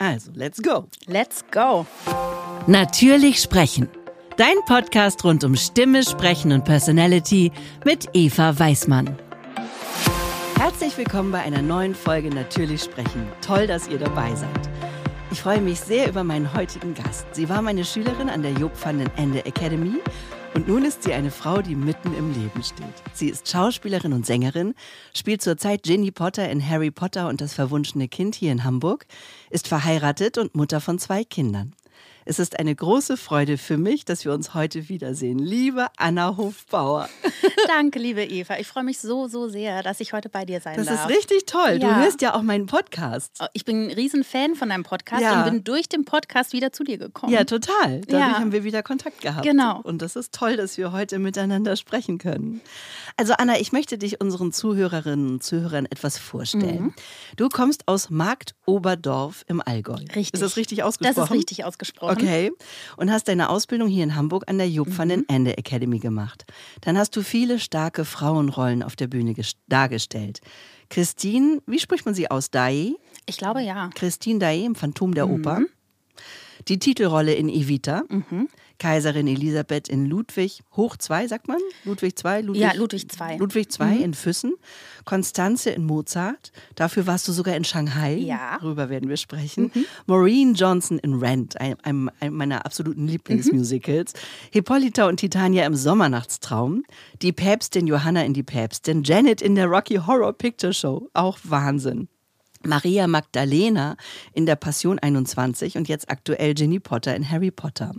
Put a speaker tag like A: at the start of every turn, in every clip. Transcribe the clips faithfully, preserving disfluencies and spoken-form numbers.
A: Also, let's go.
B: Let's go.
C: Natürlich sprechen. Dein Podcast rund um Stimme, Sprechen und Personality mit Eva Weißmann.
A: Herzlich willkommen bei einer neuen Folge Natürlich sprechen. Toll, dass ihr dabei seid. Ich freue mich sehr über meinen heutigen Gast. Sie war meine Schülerin an der Joop van den Ende Academy und nun ist sie eine Frau, die mitten im Leben steht. Sie ist Schauspielerin und Sängerin, spielt zurzeit Ginny Potter in Harry Potter und das verwunschene Kind hier in Hamburg, ist verheiratet und Mutter von zwei Kindern. Es ist eine große Freude für mich, dass wir uns heute wiedersehen. Liebe Anna Hofbauer.
B: Danke, liebe Eva. Ich freue mich so, so sehr, dass ich heute bei dir sein
A: das
B: darf.
A: Das ist richtig toll.
B: Ja.
A: Du hörst ja auch meinen Podcast.
B: Ich bin ein Riesenfan von deinem Podcast
A: ja.
B: und bin durch den Podcast wieder zu dir gekommen.
A: Ja, total. Dadurch
B: ja.
A: haben wir wieder Kontakt gehabt.
B: Genau.
A: Und das ist toll, dass wir heute miteinander sprechen können. Also Anna, ich möchte dich unseren Zuhörerinnen und Zuhörern etwas vorstellen. Mhm. Du kommst aus Marktoberdorf im Allgäu.
B: Richtig.
A: Ist das richtig ausgesprochen?
B: Das ist richtig ausgesprochen.
A: Okay. Und hast deine Ausbildung hier in Hamburg an der Joop van den Ende Academy gemacht. Dann hast du viele starke Frauenrollen auf der Bühne dargestellt. Christine, wie spricht man sie aus? Dae?
B: Ich glaube ja.
A: Christine Dae im Phantom der
B: mhm.
A: Oper. Die Titelrolle in Evita.
B: Mhm.
A: Kaiserin Elisabeth in Ludwig Hoch zwei, sagt man? Ludwig zwei? Ludwig,
B: ja, Ludwig zwei.
A: Ludwig zwei
B: mhm.
A: in Füssen. Konstanze in Mozart. Dafür warst du sogar in Shanghai.
B: Ja.
A: Darüber werden wir sprechen.
B: Mhm.
A: Maureen Johnson in Rent, einem, einem meiner absoluten Lieblingsmusicals. Mhm. Hippolyta und Titania im Sommernachtstraum. Die Päpstin Johanna in Die Päpstin. Janet in der Rocky Horror Picture Show. Auch Wahnsinn. Maria Magdalena in der Passion einundzwanzig und jetzt aktuell Ginny Potter in Harry Potter.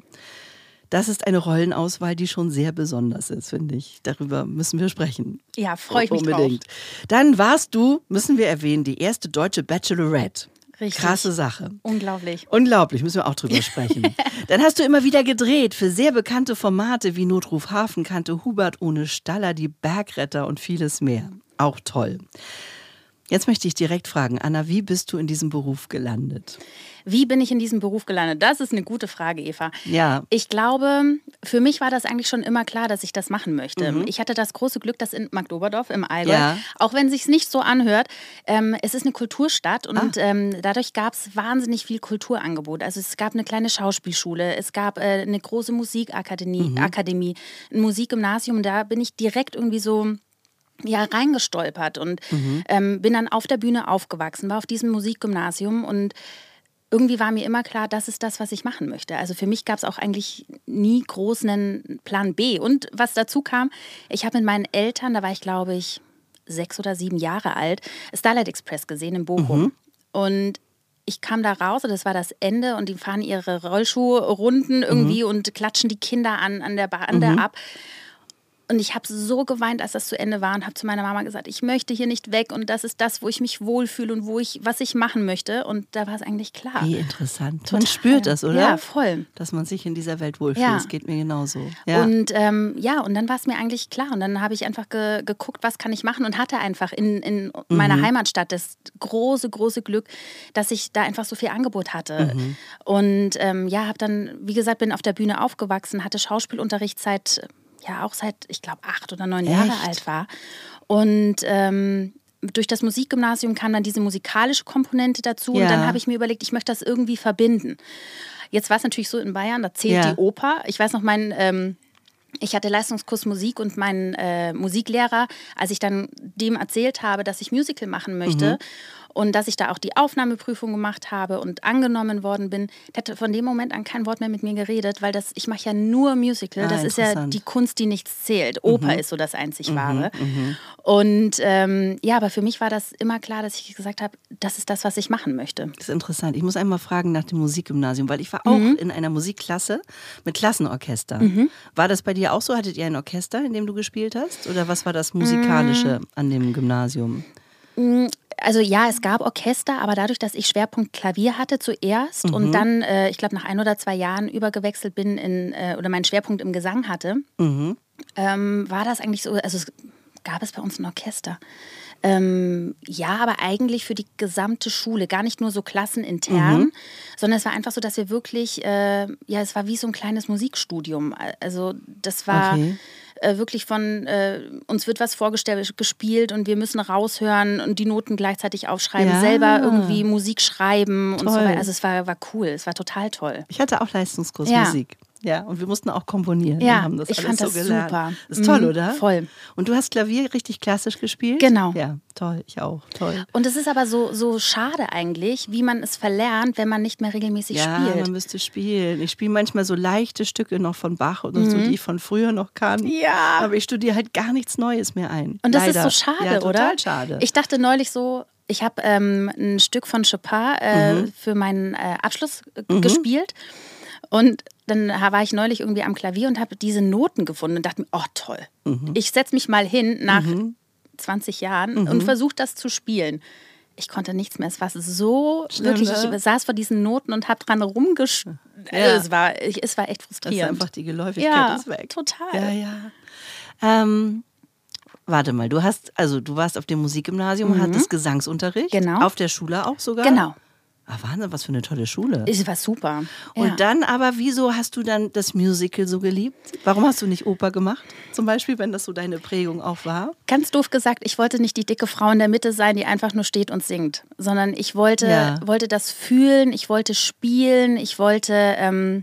A: Das ist eine Rollenauswahl, die schon sehr besonders ist, finde ich. Darüber müssen wir sprechen.
B: Ja, freue ich mich
A: Unbedingt.
B: drauf.
A: Dann warst du, müssen wir erwähnen, die erste deutsche Bachelorette.
B: Richtig.
A: Krasse Sache.
B: Unglaublich.
A: Unglaublich, müssen wir auch drüber sprechen. Dann hast du immer wieder gedreht für sehr bekannte Formate wie Notruf Hafenkante, Hubert ohne Staller, die Bergretter und vieles mehr. Auch toll. Jetzt möchte ich direkt fragen, Anna, wie bist du in diesem Beruf gelandet?
B: Wie bin ich in diesem Beruf gelandet? Das ist eine gute Frage, Eva.
A: Ja.
B: Ich glaube, für mich war das eigentlich schon immer klar, dass ich das machen möchte.
A: Mhm.
B: Ich hatte das große Glück, dass in Marktoberdorf im Allgäu,
A: ja.
B: auch wenn es sich nicht so anhört, ähm, es ist eine Kulturstadt und ah. ähm, dadurch gab es wahnsinnig viel Kulturangebot. Also es gab eine kleine Schauspielschule, es gab äh, eine große Musikakademie,
A: mhm.
B: Akademie, ein Musikgymnasium. Da bin ich direkt irgendwie so... ja, reingestolpert und mhm. ähm, bin dann auf der Bühne aufgewachsen, war auf diesem Musikgymnasium und irgendwie war mir immer klar, das ist das, was ich machen möchte. Also für mich gab es auch eigentlich nie groß einen Plan B. Und was dazu kam, ich habe mit meinen Eltern, da war ich glaube ich sechs oder sieben Jahre alt, Starlight Express gesehen in Bochum. Mhm. Und ich kam da raus und das war das Ende und die fahren ihre Rollschuhrunden irgendwie mhm. und klatschen die Kinder an, an der Bande mhm. ab. Und ich habe so geweint, als das zu Ende war und habe zu meiner Mama gesagt, ich möchte hier nicht weg und das ist das, wo ich mich wohlfühle und wo ich, was ich machen möchte. Und da war es eigentlich klar.
A: Wie interessant.
B: Total.
A: Man spürt das, oder?
B: Ja, voll.
A: Dass man sich in dieser Welt wohlfühlt.
B: Ja.
A: Das geht mir genauso. Ja.
B: Und ähm, ja, und dann war es mir eigentlich klar. Und dann habe ich einfach ge- geguckt, was kann ich machen und hatte einfach in, in meiner mhm. Heimatstadt das große, große Glück, dass ich da einfach so viel Angebot hatte. Mhm. Und ähm, ja, habe dann, wie gesagt, bin auf der Bühne aufgewachsen, hatte Schauspielunterricht seit... ja auch seit, ich glaube, acht oder neun
A: Echt?
B: Jahre alt war. Und ähm, durch das Musikgymnasium kam dann diese musikalische Komponente dazu.
A: Ja.
B: Und dann habe ich mir überlegt, ich möchte das irgendwie verbinden. Jetzt war es natürlich so in Bayern, da zählt
A: ja.
B: die Oper. Ich weiß noch, mein... Ähm, ich hatte Leistungskurs Musik und mein äh, Musiklehrer, als ich dann dem erzählt habe, dass ich Musical machen möchte, mhm. und dass ich da auch die Aufnahmeprüfung gemacht habe und angenommen worden bin, der hat von dem Moment an kein Wort mehr mit mir geredet, weil das, ich mache ja nur Musical.
A: Ah,
B: das ist ja die Kunst, die nichts zählt. Oper
A: mhm.
B: ist so das einzig
A: mhm,
B: Wahre.
A: Mhm.
B: Und ähm, ja, aber für mich war das immer klar, dass ich gesagt habe, das ist das, was ich machen möchte.
A: Das ist interessant. Ich muss einmal fragen nach dem Musikgymnasium, weil ich war auch
B: mhm.
A: in einer Musikklasse mit Klassenorchester.
B: Mhm.
A: War das bei dir auch so? Hattet ihr ein Orchester, in dem du gespielt hast? Oder was war das Musikalische mhm. an dem Gymnasium?
B: Also ja, es gab Orchester, aber dadurch, dass ich Schwerpunkt Klavier hatte zuerst mhm. und dann, äh, ich glaube, nach ein oder zwei Jahren übergewechselt bin in, äh, oder meinen Schwerpunkt im Gesang hatte, mhm. ähm, war das eigentlich so, also es gab es bei uns ein Orchester. Ähm, ja, aber eigentlich für die gesamte Schule, gar nicht nur so klassenintern, mhm. sondern es war einfach so, dass wir wirklich, äh, ja, es war wie so ein kleines Musikstudium. Also das war okay. äh, wirklich von, äh, uns wird was vorgestellt, gespielt und wir müssen raushören und die Noten gleichzeitig aufschreiben, ja. selber irgendwie Musik schreiben toll. Und so weiter. Also es war, war cool, es war total toll.
A: Ich hatte auch Leistungskurs ja. Musik. Ja, und wir mussten auch komponieren.
B: Ja,
A: wir haben das
B: ich
A: alles
B: fand
A: so
B: das
A: gelernt.
B: super.
A: Ist toll,
B: mhm,
A: oder?
B: Voll.
A: Und du hast Klavier richtig klassisch gespielt?
B: Genau.
A: Ja, toll, ich auch, toll.
B: Und es ist aber so, so schade eigentlich, wie man es verlernt, wenn man nicht mehr regelmäßig
A: ja,
B: spielt.
A: Ja, man müsste spielen. Ich spiele manchmal so leichte Stücke noch von Bach oder mhm. so, die ich von früher noch kann.
B: Ja.
A: Aber ich studiere halt gar nichts Neues mehr ein.
B: Und das
A: Leider.
B: ist so schade,
A: ja, total
B: oder?
A: Total schade.
B: Ich dachte neulich so, ich habe ähm, ein Stück von Chopin äh, mhm. für meinen äh, Abschluss äh, mhm. gespielt. Und dann war ich neulich irgendwie am Klavier und habe diese Noten gefunden und dachte mir, oh toll, mhm. ich setze mich mal hin nach mhm. zwanzig Jahren mhm. und versuche das zu spielen. Ich konnte nichts mehr. Es war so Schlimm, wirklich, ne? Ich saß vor diesen Noten und habe dran rumgespielt. Ja. Es, war, es war echt frustrierend.
A: Das ist einfach die Geläufigkeit
B: ja,
A: ist weg.
B: Total.
A: Ja, ja. Ähm, warte mal, du hast, also du warst auf dem Musikgymnasium, mhm. hattest Gesangsunterricht.
B: Genau.
A: Auf der Schule auch sogar?
B: Genau.
A: Ah, Wahnsinn, was für eine tolle Schule.
B: Es war super.
A: Und
B: ja.
A: dann aber, wieso hast du dann das Musical so geliebt? Warum hast du nicht Oper gemacht? Zum Beispiel, wenn das so deine Prägung auch war?
B: Ganz doof gesagt, ich wollte nicht die dicke Frau in der Mitte sein, die einfach nur steht und singt. Sondern ich wollte, ja. wollte das fühlen, ich wollte spielen, ich wollte, ähm,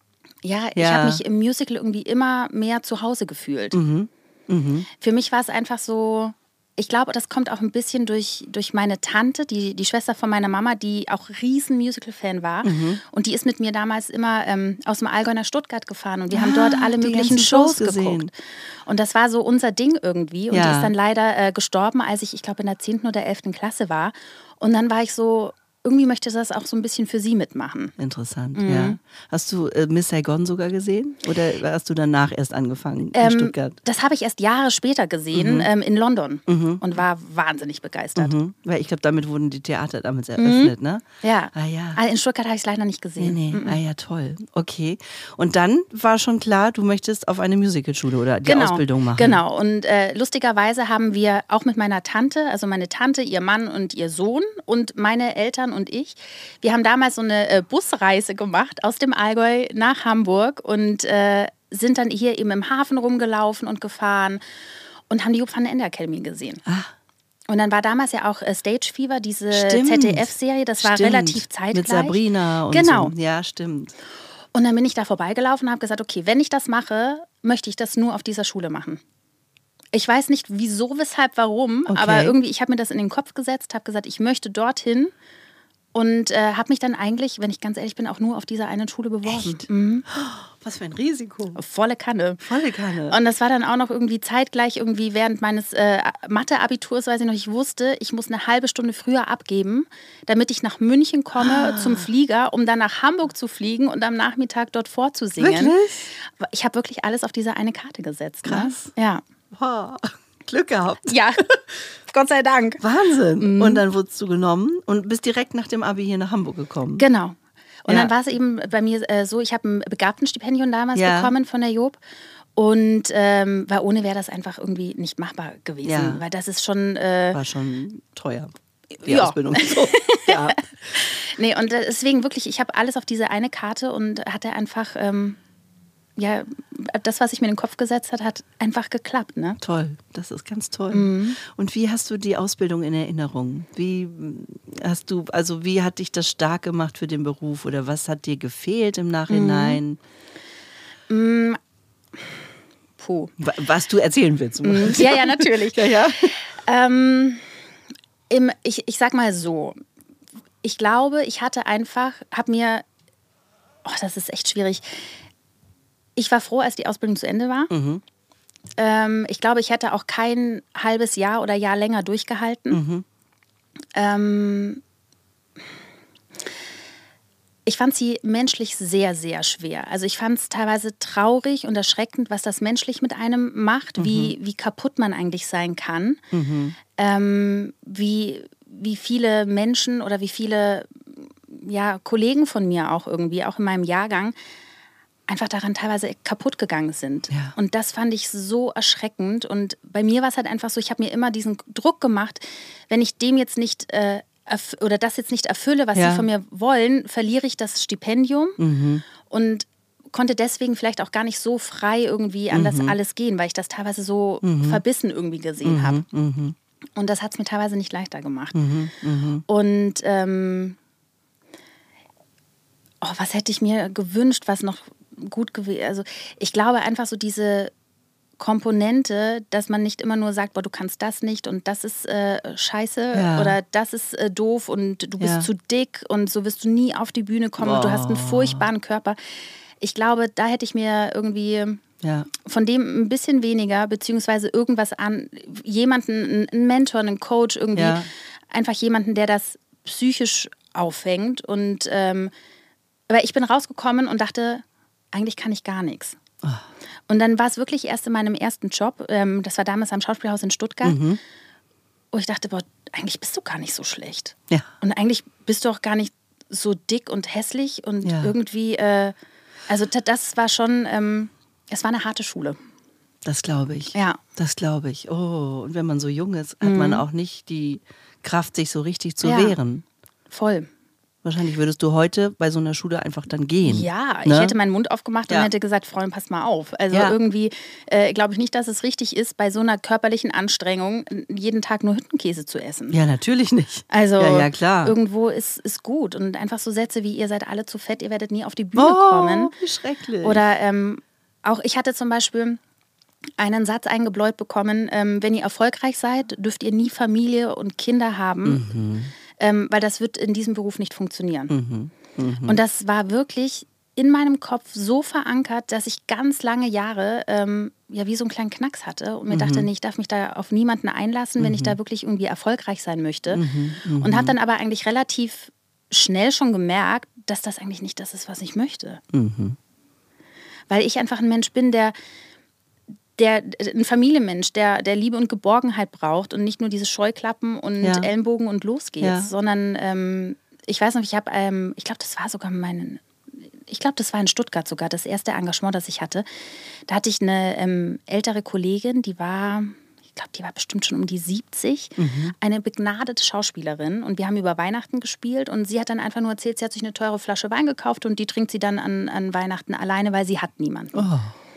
B: ja, ja, ich habe mich im Musical irgendwie immer mehr zu Hause gefühlt.
A: Mhm. Mhm.
B: Für mich war es einfach so... Ich glaube, das kommt auch ein bisschen durch, durch meine Tante, die, die Schwester von meiner Mama, die auch riesen Musical-Fan war. Mhm. Und die ist mit mir damals immer ähm, aus dem Allgäu nach Stuttgart gefahren. Und wir ah, haben dort alle möglichen Shows, Shows geguckt. Und das war so unser Ding irgendwie. Und ja. die ist dann leider äh, gestorben, als ich, ich glaube, in der zehnten oder elften Klasse war. Und dann war ich so... Irgendwie möchte das auch so ein bisschen für sie mitmachen.
A: Interessant,
B: mhm.
A: ja. Hast du äh, Miss Saigon sogar gesehen? Oder hast du danach erst angefangen in
B: ähm,
A: Stuttgart?
B: Das habe ich erst Jahre später gesehen, mhm. ähm, in London. Mhm. Und war wahnsinnig begeistert.
A: Mhm. Weil ich glaube, damit wurden die Theater damals eröffnet,
B: mhm.
A: ne?
B: Ja.
A: Ah, ja.
B: Also in Stuttgart habe ich es leider nicht gesehen.
A: Nee, nee.
B: Mhm.
A: Ah ja, toll. Okay. Und dann war schon klar, du möchtest auf eine Musicalschule oder die
B: genau.
A: Ausbildung machen.
B: Genau. Und äh, lustigerweise haben wir auch mit meiner Tante, also meine Tante, ihr Mann und ihr Sohn und meine Eltern und ich, wir haben damals so eine äh, Busreise gemacht aus dem Allgäu nach Hamburg und äh, sind dann hier eben im Hafen rumgelaufen und gefahren und haben die Job van den Ende Academy gesehen.
A: Ah.
B: Und dann war damals ja auch äh, Stage Fever, diese
A: stimmt.
B: Z D F-Serie, das war
A: stimmt.
B: relativ zeitgleich.
A: Mit Sabrina und
B: genau.
A: so. Ja, stimmt.
B: Und dann bin ich da vorbeigelaufen und habe gesagt, okay, wenn ich das mache, möchte ich das nur auf dieser Schule machen. Ich weiß nicht wieso, weshalb, warum,
A: okay.
B: aber irgendwie, ich habe mir das in den Kopf gesetzt, habe gesagt, ich möchte dorthin. Und äh, habe mich dann eigentlich, wenn ich ganz ehrlich bin, auch nur auf dieser einen Schule beworben.
A: Echt?
B: Mhm.
A: Was für ein Risiko.
B: Volle Kanne.
A: Volle Kanne.
B: Und das war dann auch noch irgendwie zeitgleich, irgendwie während meines äh, Mathe-Abiturs, weiß ich noch, ich wusste, ich muss eine halbe Stunde früher abgeben, damit ich nach München komme ah. zum Flieger, um dann nach Hamburg zu fliegen und am Nachmittag dort vorzusingen.
A: Wirklich?
B: Ich habe wirklich alles auf diese eine Karte gesetzt.
A: Krass.
B: Ne? Ja.
A: Wow. Glück gehabt.
B: Ja, Gott sei Dank.
A: Wahnsinn. Mhm. Und dann wurdest du genommen und bist direkt nach dem Abi hier nach Hamburg gekommen.
B: Genau. Und
A: ja.
B: dann war es eben bei mir äh, so, ich habe ein Begabtenstipendium damals
A: ja. bekommen
B: von der Job. Und ähm, weil ohne wäre das einfach irgendwie nicht machbar gewesen.
A: Ja.
B: Weil das ist schon... Äh,
A: war schon teuer, die
B: ja.
A: Ausbildung. So. Ja.
B: Nee, und deswegen wirklich, ich habe alles auf diese eine Karte und hatte einfach... Ähm, ja, das, was ich mir in den Kopf gesetzt hat, hat einfach geklappt, ne?
A: Toll, das ist ganz toll.
B: Mhm.
A: Und wie hast du die Ausbildung in Erinnerung? Wie hast du, also wie hat dich das stark gemacht für den Beruf oder was hat dir gefehlt im Nachhinein?
B: Mhm. Puh.
A: Was du erzählen willst.
B: Mhm. Ja, ja, natürlich.
A: ja, ja.
B: Ähm, im, ich, ich sag mal so, ich glaube, ich hatte einfach, hab mir, oh, das ist echt schwierig. Ich war froh, als die Ausbildung zu Ende war. Mhm. Ähm, ich glaube, ich hätte auch kein halbes Jahr oder Jahr länger durchgehalten. Mhm. Ähm, ich fand sie menschlich sehr, sehr schwer. Also ich fand es teilweise traurig und erschreckend, was das menschlich mit einem macht, mhm. wie, wie kaputt man eigentlich sein kann. Mhm. Ähm, wie, wie viele Menschen oder wie viele ja, Kollegen von mir auch irgendwie, auch in meinem Jahrgang, einfach daran teilweise kaputt gegangen sind.
A: Ja.
B: Und das fand ich so erschreckend. Und bei mir war es halt einfach so, ich habe mir immer diesen Druck gemacht, wenn ich dem jetzt nicht äh, erf- oder das jetzt nicht erfülle, was
A: Ja.
B: sie von mir wollen, verliere ich das Stipendium
A: Mhm.
B: und konnte deswegen vielleicht auch gar nicht so frei irgendwie an das alles gehen, weil ich das teilweise so verbissen irgendwie gesehen habe.
A: Mhm.
B: Und das hat es mir teilweise nicht leichter gemacht.
A: Mhm. Mhm.
B: Und ähm, oh, was hätte ich mir gewünscht, was noch gut gewesen. Also ich glaube einfach so diese Komponente, dass man nicht immer nur sagt, boah, du kannst das nicht und das ist äh, scheiße
A: Ja.
B: oder das ist äh, doof und du bist
A: Ja.
B: zu dick und so wirst du nie auf die Bühne kommen und du hast einen furchtbaren Körper. Ich glaube, da hätte ich mir irgendwie
A: Ja.
B: von dem ein bisschen weniger, beziehungsweise irgendwas an, jemanden, einen Mentor, einen Coach irgendwie,
A: Ja.
B: einfach jemanden, der das psychisch auffängt. Und ähm, aber ich bin rausgekommen und dachte, eigentlich kann ich gar nichts.
A: Oh.
B: Und dann war es wirklich erst in meinem ersten Job, ähm, das war damals am Schauspielhaus in Stuttgart,
A: Mhm.
B: wo ich dachte, boah, eigentlich bist du gar nicht so schlecht.
A: Ja.
B: Und eigentlich bist du auch gar nicht so dick und hässlich und
A: Ja.
B: irgendwie, äh, also t- das war schon, ähm, es war eine harte Schule.
A: Das glaube ich.
B: Ja.
A: Das glaube ich. Oh, und wenn man so jung ist, hat man auch nicht die Kraft, sich so richtig zu
B: Ja.
A: wehren.
B: Voll.
A: Wahrscheinlich würdest du heute bei so einer Schule einfach dann gehen.
B: Ja,
A: ne?
B: ich hätte meinen Mund aufgemacht und
A: Ja.
B: hätte gesagt, Freundin, pass mal auf. Also
A: Ja.
B: irgendwie äh, glaube ich nicht, dass es richtig ist, bei so einer körperlichen Anstrengung jeden Tag nur Hüttenkäse zu essen.
A: Ja, natürlich nicht.
B: Also
A: ja, ja, klar.
B: irgendwo ist, ist gut. Und einfach so Sätze wie, ihr seid alle zu fett, ihr werdet nie auf die Bühne
A: Oh,
B: kommen.
A: wie schrecklich.
B: Oder ähm, auch ich hatte zum Beispiel einen Satz eingebläut bekommen, ähm, wenn ihr erfolgreich seid, dürft ihr nie Familie und Kinder haben,
A: Mhm.
B: ähm, weil das wird in diesem Beruf nicht funktionieren. Und das war wirklich in meinem Kopf so verankert, dass ich ganz lange Jahre ähm, ja wie so einen kleinen Knacks hatte und mir dachte, nee, ich darf mich da auf niemanden einlassen, wenn ich da wirklich irgendwie erfolgreich sein möchte. Und habe dann aber eigentlich relativ schnell schon gemerkt, dass das eigentlich nicht das ist, was ich möchte.
A: Mhm.
B: Weil ich einfach ein Mensch bin, der, der ein Familienmensch, der, der Liebe und Geborgenheit braucht und nicht nur diese Scheuklappen und
A: Ja.
B: Ellenbogen und los geht's,
A: Ja.
B: sondern ähm, ich weiß noch, ich habe, ähm, ich glaube, das war sogar mein, ich glaube, das war in Stuttgart sogar, das erste Engagement, das ich hatte. Da hatte ich eine ähm, ältere Kollegin, die war, ich glaube, die war bestimmt schon um die siebzig, eine begnadete Schauspielerin und wir haben über Weihnachten gespielt und sie hat dann einfach nur erzählt, sie hat sich eine teure Flasche Wein gekauft und die trinkt sie dann an, an Weihnachten alleine, weil sie hat niemanden.
A: Oh,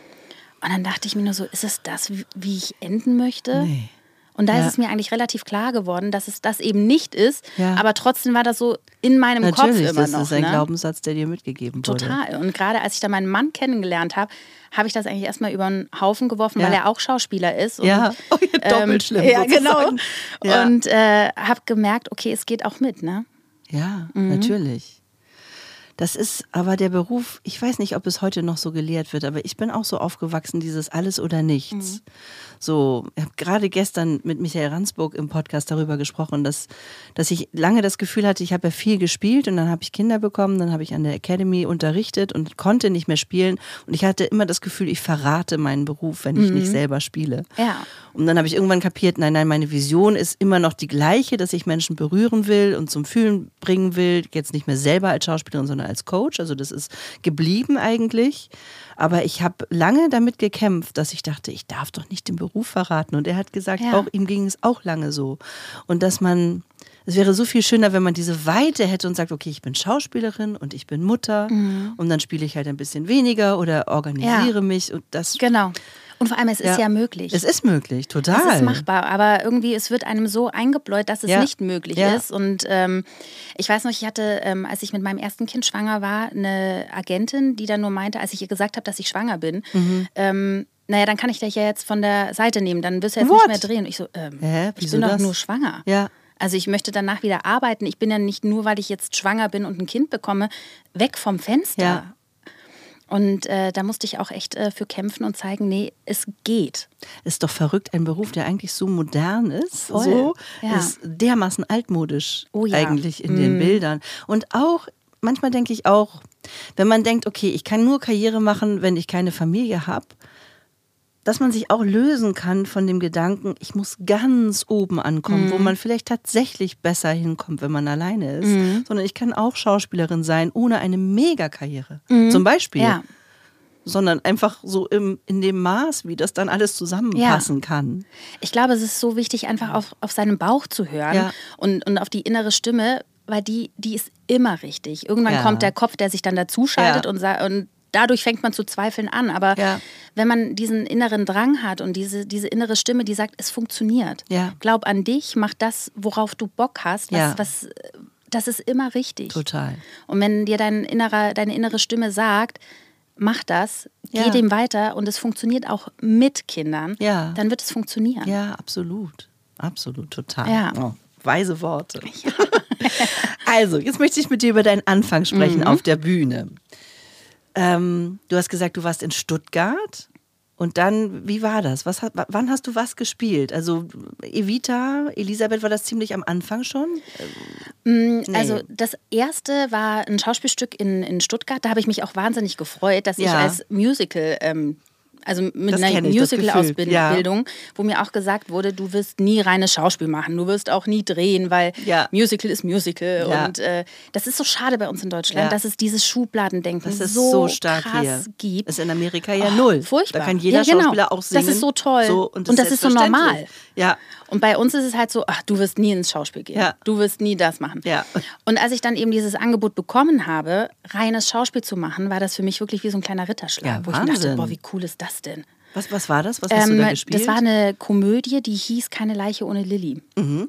B: Und dann dachte ich mir nur so, ist es das, wie- wie ich enden möchte?
A: nee.
B: Und da
A: Ja.
B: ist es mir eigentlich relativ klar geworden, dass es das eben nicht ist.
A: Ja.
B: Aber trotzdem war das so in meinem
A: Natürlich,
B: Kopf immer
A: das
B: noch.
A: ist ein
B: ne?
A: Glaubenssatz, der dir mitgegeben wurde.
B: Total. Und gerade als ich dann meinen Mann kennengelernt habe, habe ich das eigentlich erstmal über einen Haufen geworfen,
A: Ja.
B: weil er auch Schauspieler ist. Und,
A: Ja, oh, ja, doppelt schlimm
B: Ja, genau.
A: sozusagen. Ja.
B: Und äh, habe gemerkt, okay, es geht auch mit, ne?
A: Ja,
B: Mhm.
A: natürlich. Das ist aber der Beruf, ich weiß nicht, ob es heute noch so gelehrt wird, aber ich bin auch so aufgewachsen, dieses Alles oder Nichts.
B: Mhm.
A: So, ich habe gerade gestern mit Michael Ransburg im Podcast darüber gesprochen, dass, dass ich lange das Gefühl hatte, ich habe ja viel gespielt und dann habe ich Kinder bekommen, dann habe ich an der Academy unterrichtet und konnte nicht mehr spielen und ich hatte immer das Gefühl, ich verrate meinen Beruf, wenn ich nicht selber spiele.
B: Ja.
A: Und dann habe ich irgendwann kapiert, nein, nein, meine Vision ist immer noch die gleiche, dass ich Menschen berühren will und zum Fühlen bringen will. Jetzt nicht mehr selber als Schauspielerin, sondern als Coach. Also das ist geblieben eigentlich. Aber ich habe lange damit gekämpft, dass ich dachte, ich darf doch nicht den Beruf verraten. Und er hat gesagt,
B: Ja.
A: auch ihm ging es auch lange so. Und dass man, es wäre so viel schöner, wenn man diese Weite hätte und sagt, okay, ich bin Schauspielerin und ich bin Mutter und dann spiele ich halt ein bisschen weniger oder organisiere
B: Ja.
A: mich. Und das,
B: Genau. Und vor allem, es ist
A: Ja.
B: ja möglich.
A: es ist möglich, total.
B: Es ist machbar, aber irgendwie, es wird einem so eingebläut, dass es
A: Ja.
B: nicht möglich
A: Ja.
B: ist. Und ähm, ich weiß noch, ich hatte, ähm, als ich mit meinem ersten Kind schwanger war, eine Agentin, die dann nur meinte, als ich ihr gesagt habe, dass ich schwanger bin,
A: Mhm.
B: ähm, naja, dann kann ich dich ja jetzt von der Seite nehmen, dann wirst du jetzt
A: What?
B: nicht mehr drehen. Und ich so, ähm,
A: Hä?
B: ich
A: Wieso
B: bin doch
A: das?
B: nur schwanger.
A: Ja.
B: Also ich möchte danach wieder arbeiten. Ich bin ja nicht nur, weil ich jetzt schwanger bin und ein Kind bekomme, weg vom Fenster.
A: Ja.
B: Und äh, da musste ich auch echt äh, für kämpfen und zeigen, nee, es geht.
A: Ist doch verrückt, ein Beruf, der eigentlich so modern ist,
B: Voll,
A: so
B: ja.
A: ist dermaßen altmodisch
B: Oh ja.
A: eigentlich in den Bildern. Und auch, manchmal denke ich auch, wenn man denkt, okay, ich kann nur Karriere machen, wenn ich keine Familie habe, dass man sich auch lösen kann von dem Gedanken, ich muss ganz oben ankommen,
B: Mhm.
A: wo man vielleicht tatsächlich besser hinkommt, wenn man alleine ist. Sondern ich kann auch Schauspielerin sein, ohne eine Megakarriere. Zum Beispiel.
B: Ja.
A: sondern einfach so im, in dem Maß, wie das dann alles zusammenpassen ja. kann.
B: Ich glaube, es ist so wichtig, einfach auf, auf seinen Bauch zu hören ja. und, und auf die innere Stimme, weil die, die ist immer richtig. Irgendwann ja. kommt der Kopf, der sich dann dazuschaltet ja. und, und dadurch fängt man zu zweifeln an. Aber ja. wenn man diesen inneren Drang hat und diese, diese innere Stimme, die sagt, es funktioniert. Ja. Glaub an dich, mach das, worauf du Bock hast, was, ja. was, das ist immer richtig.
A: Total.
B: Und wenn dir dein innerer, deine innere Stimme sagt, mach das, ja. geh dem weiter und es funktioniert auch mit Kindern, ja. dann wird es funktionieren.
A: Ja, absolut. Absolut, total.
B: Ja.
A: Oh, weise Worte. Ja. Also, jetzt möchte ich mit dir über deinen Anfang sprechen mhm. auf der Bühne. Ähm, du hast gesagt, du warst in Stuttgart. Und dann, wie war das? Was, wann hast du was gespielt? Also Evita, Elisabeth, war das ziemlich am Anfang schon?
B: Ähm, nee. Also das erste war ein Schauspielstück in, in Stuttgart. Da habe ich mich auch wahnsinnig gefreut, dass ja. ich als Musical, ähm, also mit das einer Musical-Ausbildung, ja. wo mir auch gesagt wurde, du wirst nie reines Schauspiel machen, du wirst auch nie drehen, weil ja. Musical ist Musical. Ja. Und äh, das ist so schade bei uns in Deutschland, ja. dass es dieses Schubladendenken
A: das ist
B: so,
A: so stark
B: krass
A: hier.
B: gibt.
A: Das ist in Amerika ja oh, null.
B: Furchtbar.
A: Da kann jeder
B: ja, genau.
A: Schauspieler auch singen.
B: Das ist so toll.
A: So, und das,
B: und das
A: ist,
B: ist so normal.
A: Ja.
B: Und bei uns ist es halt so, ach, du wirst nie ins Schauspiel gehen. Ja. Du wirst nie das machen.
A: Ja.
B: Und als ich dann eben dieses Angebot bekommen habe, reines Schauspiel zu machen, war das für mich wirklich wie so ein kleiner Ritterschlag.
A: Ja,
B: wo ich mir dachte, boah, wie cool ist das denn?
A: Was, was war das? Was hast ähm, du da gespielt?
B: Das war eine Komödie, die hieß Keine Leiche ohne Lilly. Mhm.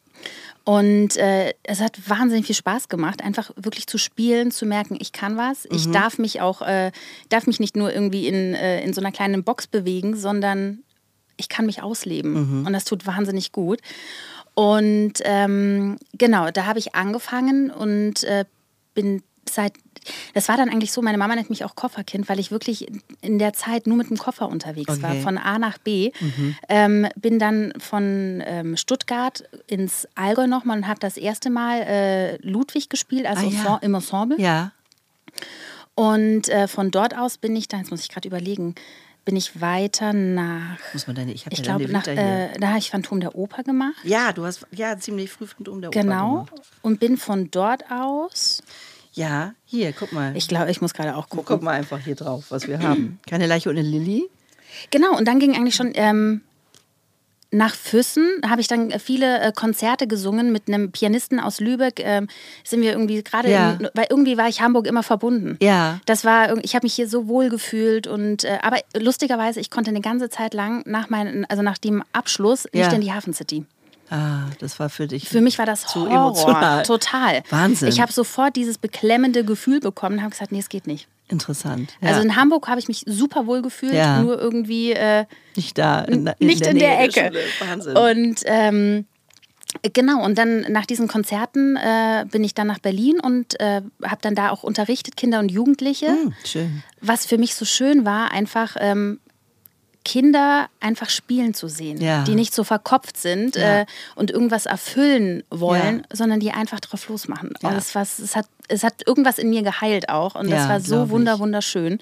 B: Und äh, es hat wahnsinnig viel Spaß gemacht, einfach wirklich zu spielen, zu merken, ich kann was. Mhm. Ich darf mich auch, äh, darf mich nicht nur irgendwie in, äh, in so einer kleinen Box bewegen, sondern ich kann mich ausleben. Mhm. Und das tut wahnsinnig gut. Und ähm, genau, da habe ich angefangen und äh, bin seit, das war dann eigentlich so, meine Mama nennt mich auch Kofferkind, weil ich wirklich in der Zeit nur mit dem Koffer unterwegs okay. war, von A nach B. Mhm. Ähm, bin dann von ähm, Stuttgart ins Allgäu nochmal und habe das erste Mal äh, Ludwig gespielt, also ah, ja. im Ensemble.
A: Ja.
B: Und äh, von dort aus bin ich dann, jetzt muss ich gerade überlegen, bin ich weiter nach,
A: muss man deine, ich habe
B: ich glaube, äh, da habe ich Phantom der Oper gemacht.
A: Ja, du hast ja ziemlich früh Phantom der Oper
B: genau.
A: gemacht.
B: Genau, und bin von dort aus...
A: Ja, hier, guck mal.
B: Ich glaube, ich muss gerade auch gucken.
A: Guck mal einfach hier drauf, was wir haben. Keine Leiche ohne Lilly.
B: Genau, und dann ging eigentlich schon ähm, nach Füssen, habe ich dann viele äh, Konzerte gesungen mit einem Pianisten aus Lübeck. Ähm, sind wir irgendwie gerade, ja. weil irgendwie war ich Hamburg immer verbunden.
A: Ja.
B: Das war, ich habe mich hier so wohl gefühlt und äh, aber lustigerweise, ich konnte eine ganze Zeit lang nach meinem, also nach dem Abschluss ja. nicht in die Hafen City.
A: Ah, das war für dich.
B: Für mich war das
A: zu
B: Horror.
A: Emotional.
B: Total.
A: Wahnsinn.
B: Ich habe sofort dieses beklemmende Gefühl bekommen und habe gesagt, nee, es geht nicht.
A: Interessant. Ja.
B: Also in Hamburg habe ich mich super wohl gefühlt, ja. nur irgendwie äh,
A: nicht da, in, in
B: nicht
A: der
B: in
A: Nähe
B: der Ecke.
A: Der Wahnsinn.
B: Und ähm, genau, und dann nach diesen Konzerten äh, bin ich dann nach Berlin und äh, habe dann da auch unterrichtet, Kinder und Jugendliche.
A: Mm, schön.
B: Was für mich so schön war, einfach ähm, Kinder einfach spielen zu sehen, ja. die nicht so verkopft sind ja. äh, und irgendwas erfüllen wollen, ja. sondern die einfach drauf losmachen. Ja. Und es, war, es, hat, es hat irgendwas in mir geheilt auch und das
A: ja,
B: war so wunder, wunderschön.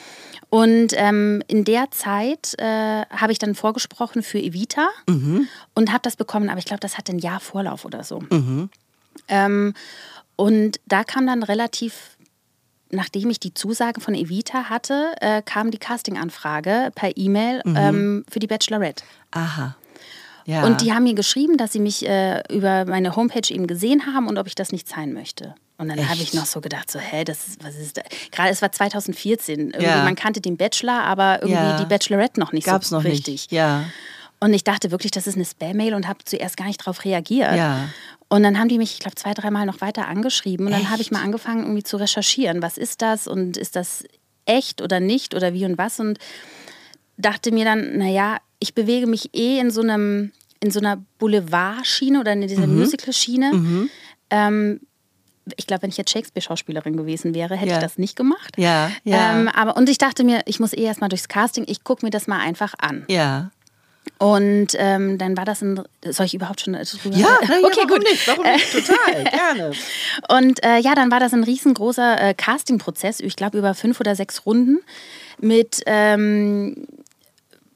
B: Und ähm, in der Zeit äh, habe ich dann vorgesprochen für Evita mhm. und habe das bekommen, aber ich glaube, das hatte ein Jahr Vorlauf oder so. Mhm. Ähm, und da kam dann relativ... Nachdem ich die Zusage von Evita hatte, äh, kam die Castinganfrage per E-Mail mhm. ähm, für die Bachelorette.
A: Aha. Ja.
B: Und die haben mir geschrieben, dass sie mich äh, über meine Homepage eben gesehen haben und ob ich das nicht sein möchte. Und dann habe ich noch so gedacht, so, hä, das, was ist da? Gerade es war zwanzig vierzehn. Irgendwie, ja. Man kannte den Bachelor, aber irgendwie
A: ja.
B: die Bachelorette noch nicht
A: Gab's
B: so
A: noch
B: richtig.
A: Nicht. Ja.
B: Und ich dachte wirklich, das ist eine Spam-Mail und habe zuerst gar nicht darauf reagiert.
A: Ja.
B: Und dann haben die mich, ich glaube, zwei, dreimal noch weiter angeschrieben. Und dann
A: echt?
B: habe ich mal angefangen, irgendwie zu recherchieren. Was ist das? Und ist das echt oder nicht? Oder wie und was? Und dachte mir dann, naja, ich bewege mich eh in so einem, in so einer Boulevard-Schiene oder in dieser mhm. Musical-Schiene. Mhm. Ähm, ich glaube, wenn ich jetzt Shakespeare-Schauspielerin gewesen wäre, hätte
A: ja.
B: ich das nicht gemacht.
A: Ja, ja.
B: Ähm, aber, und ich dachte mir, ich muss eh erstmal durchs Casting, ich gucke mir das mal einfach an.
A: Ja.
B: Und ähm, dann war das ein... Soll ich überhaupt schon drüber?
A: Ja, na ja,
B: okay,
A: warum
B: gut.
A: nicht? Warum nicht? Total, gerne.
B: Und äh, ja, dann war das ein riesengroßer äh, Casting-Prozess, ich glaube über fünf oder sechs Runden mit... Ähm,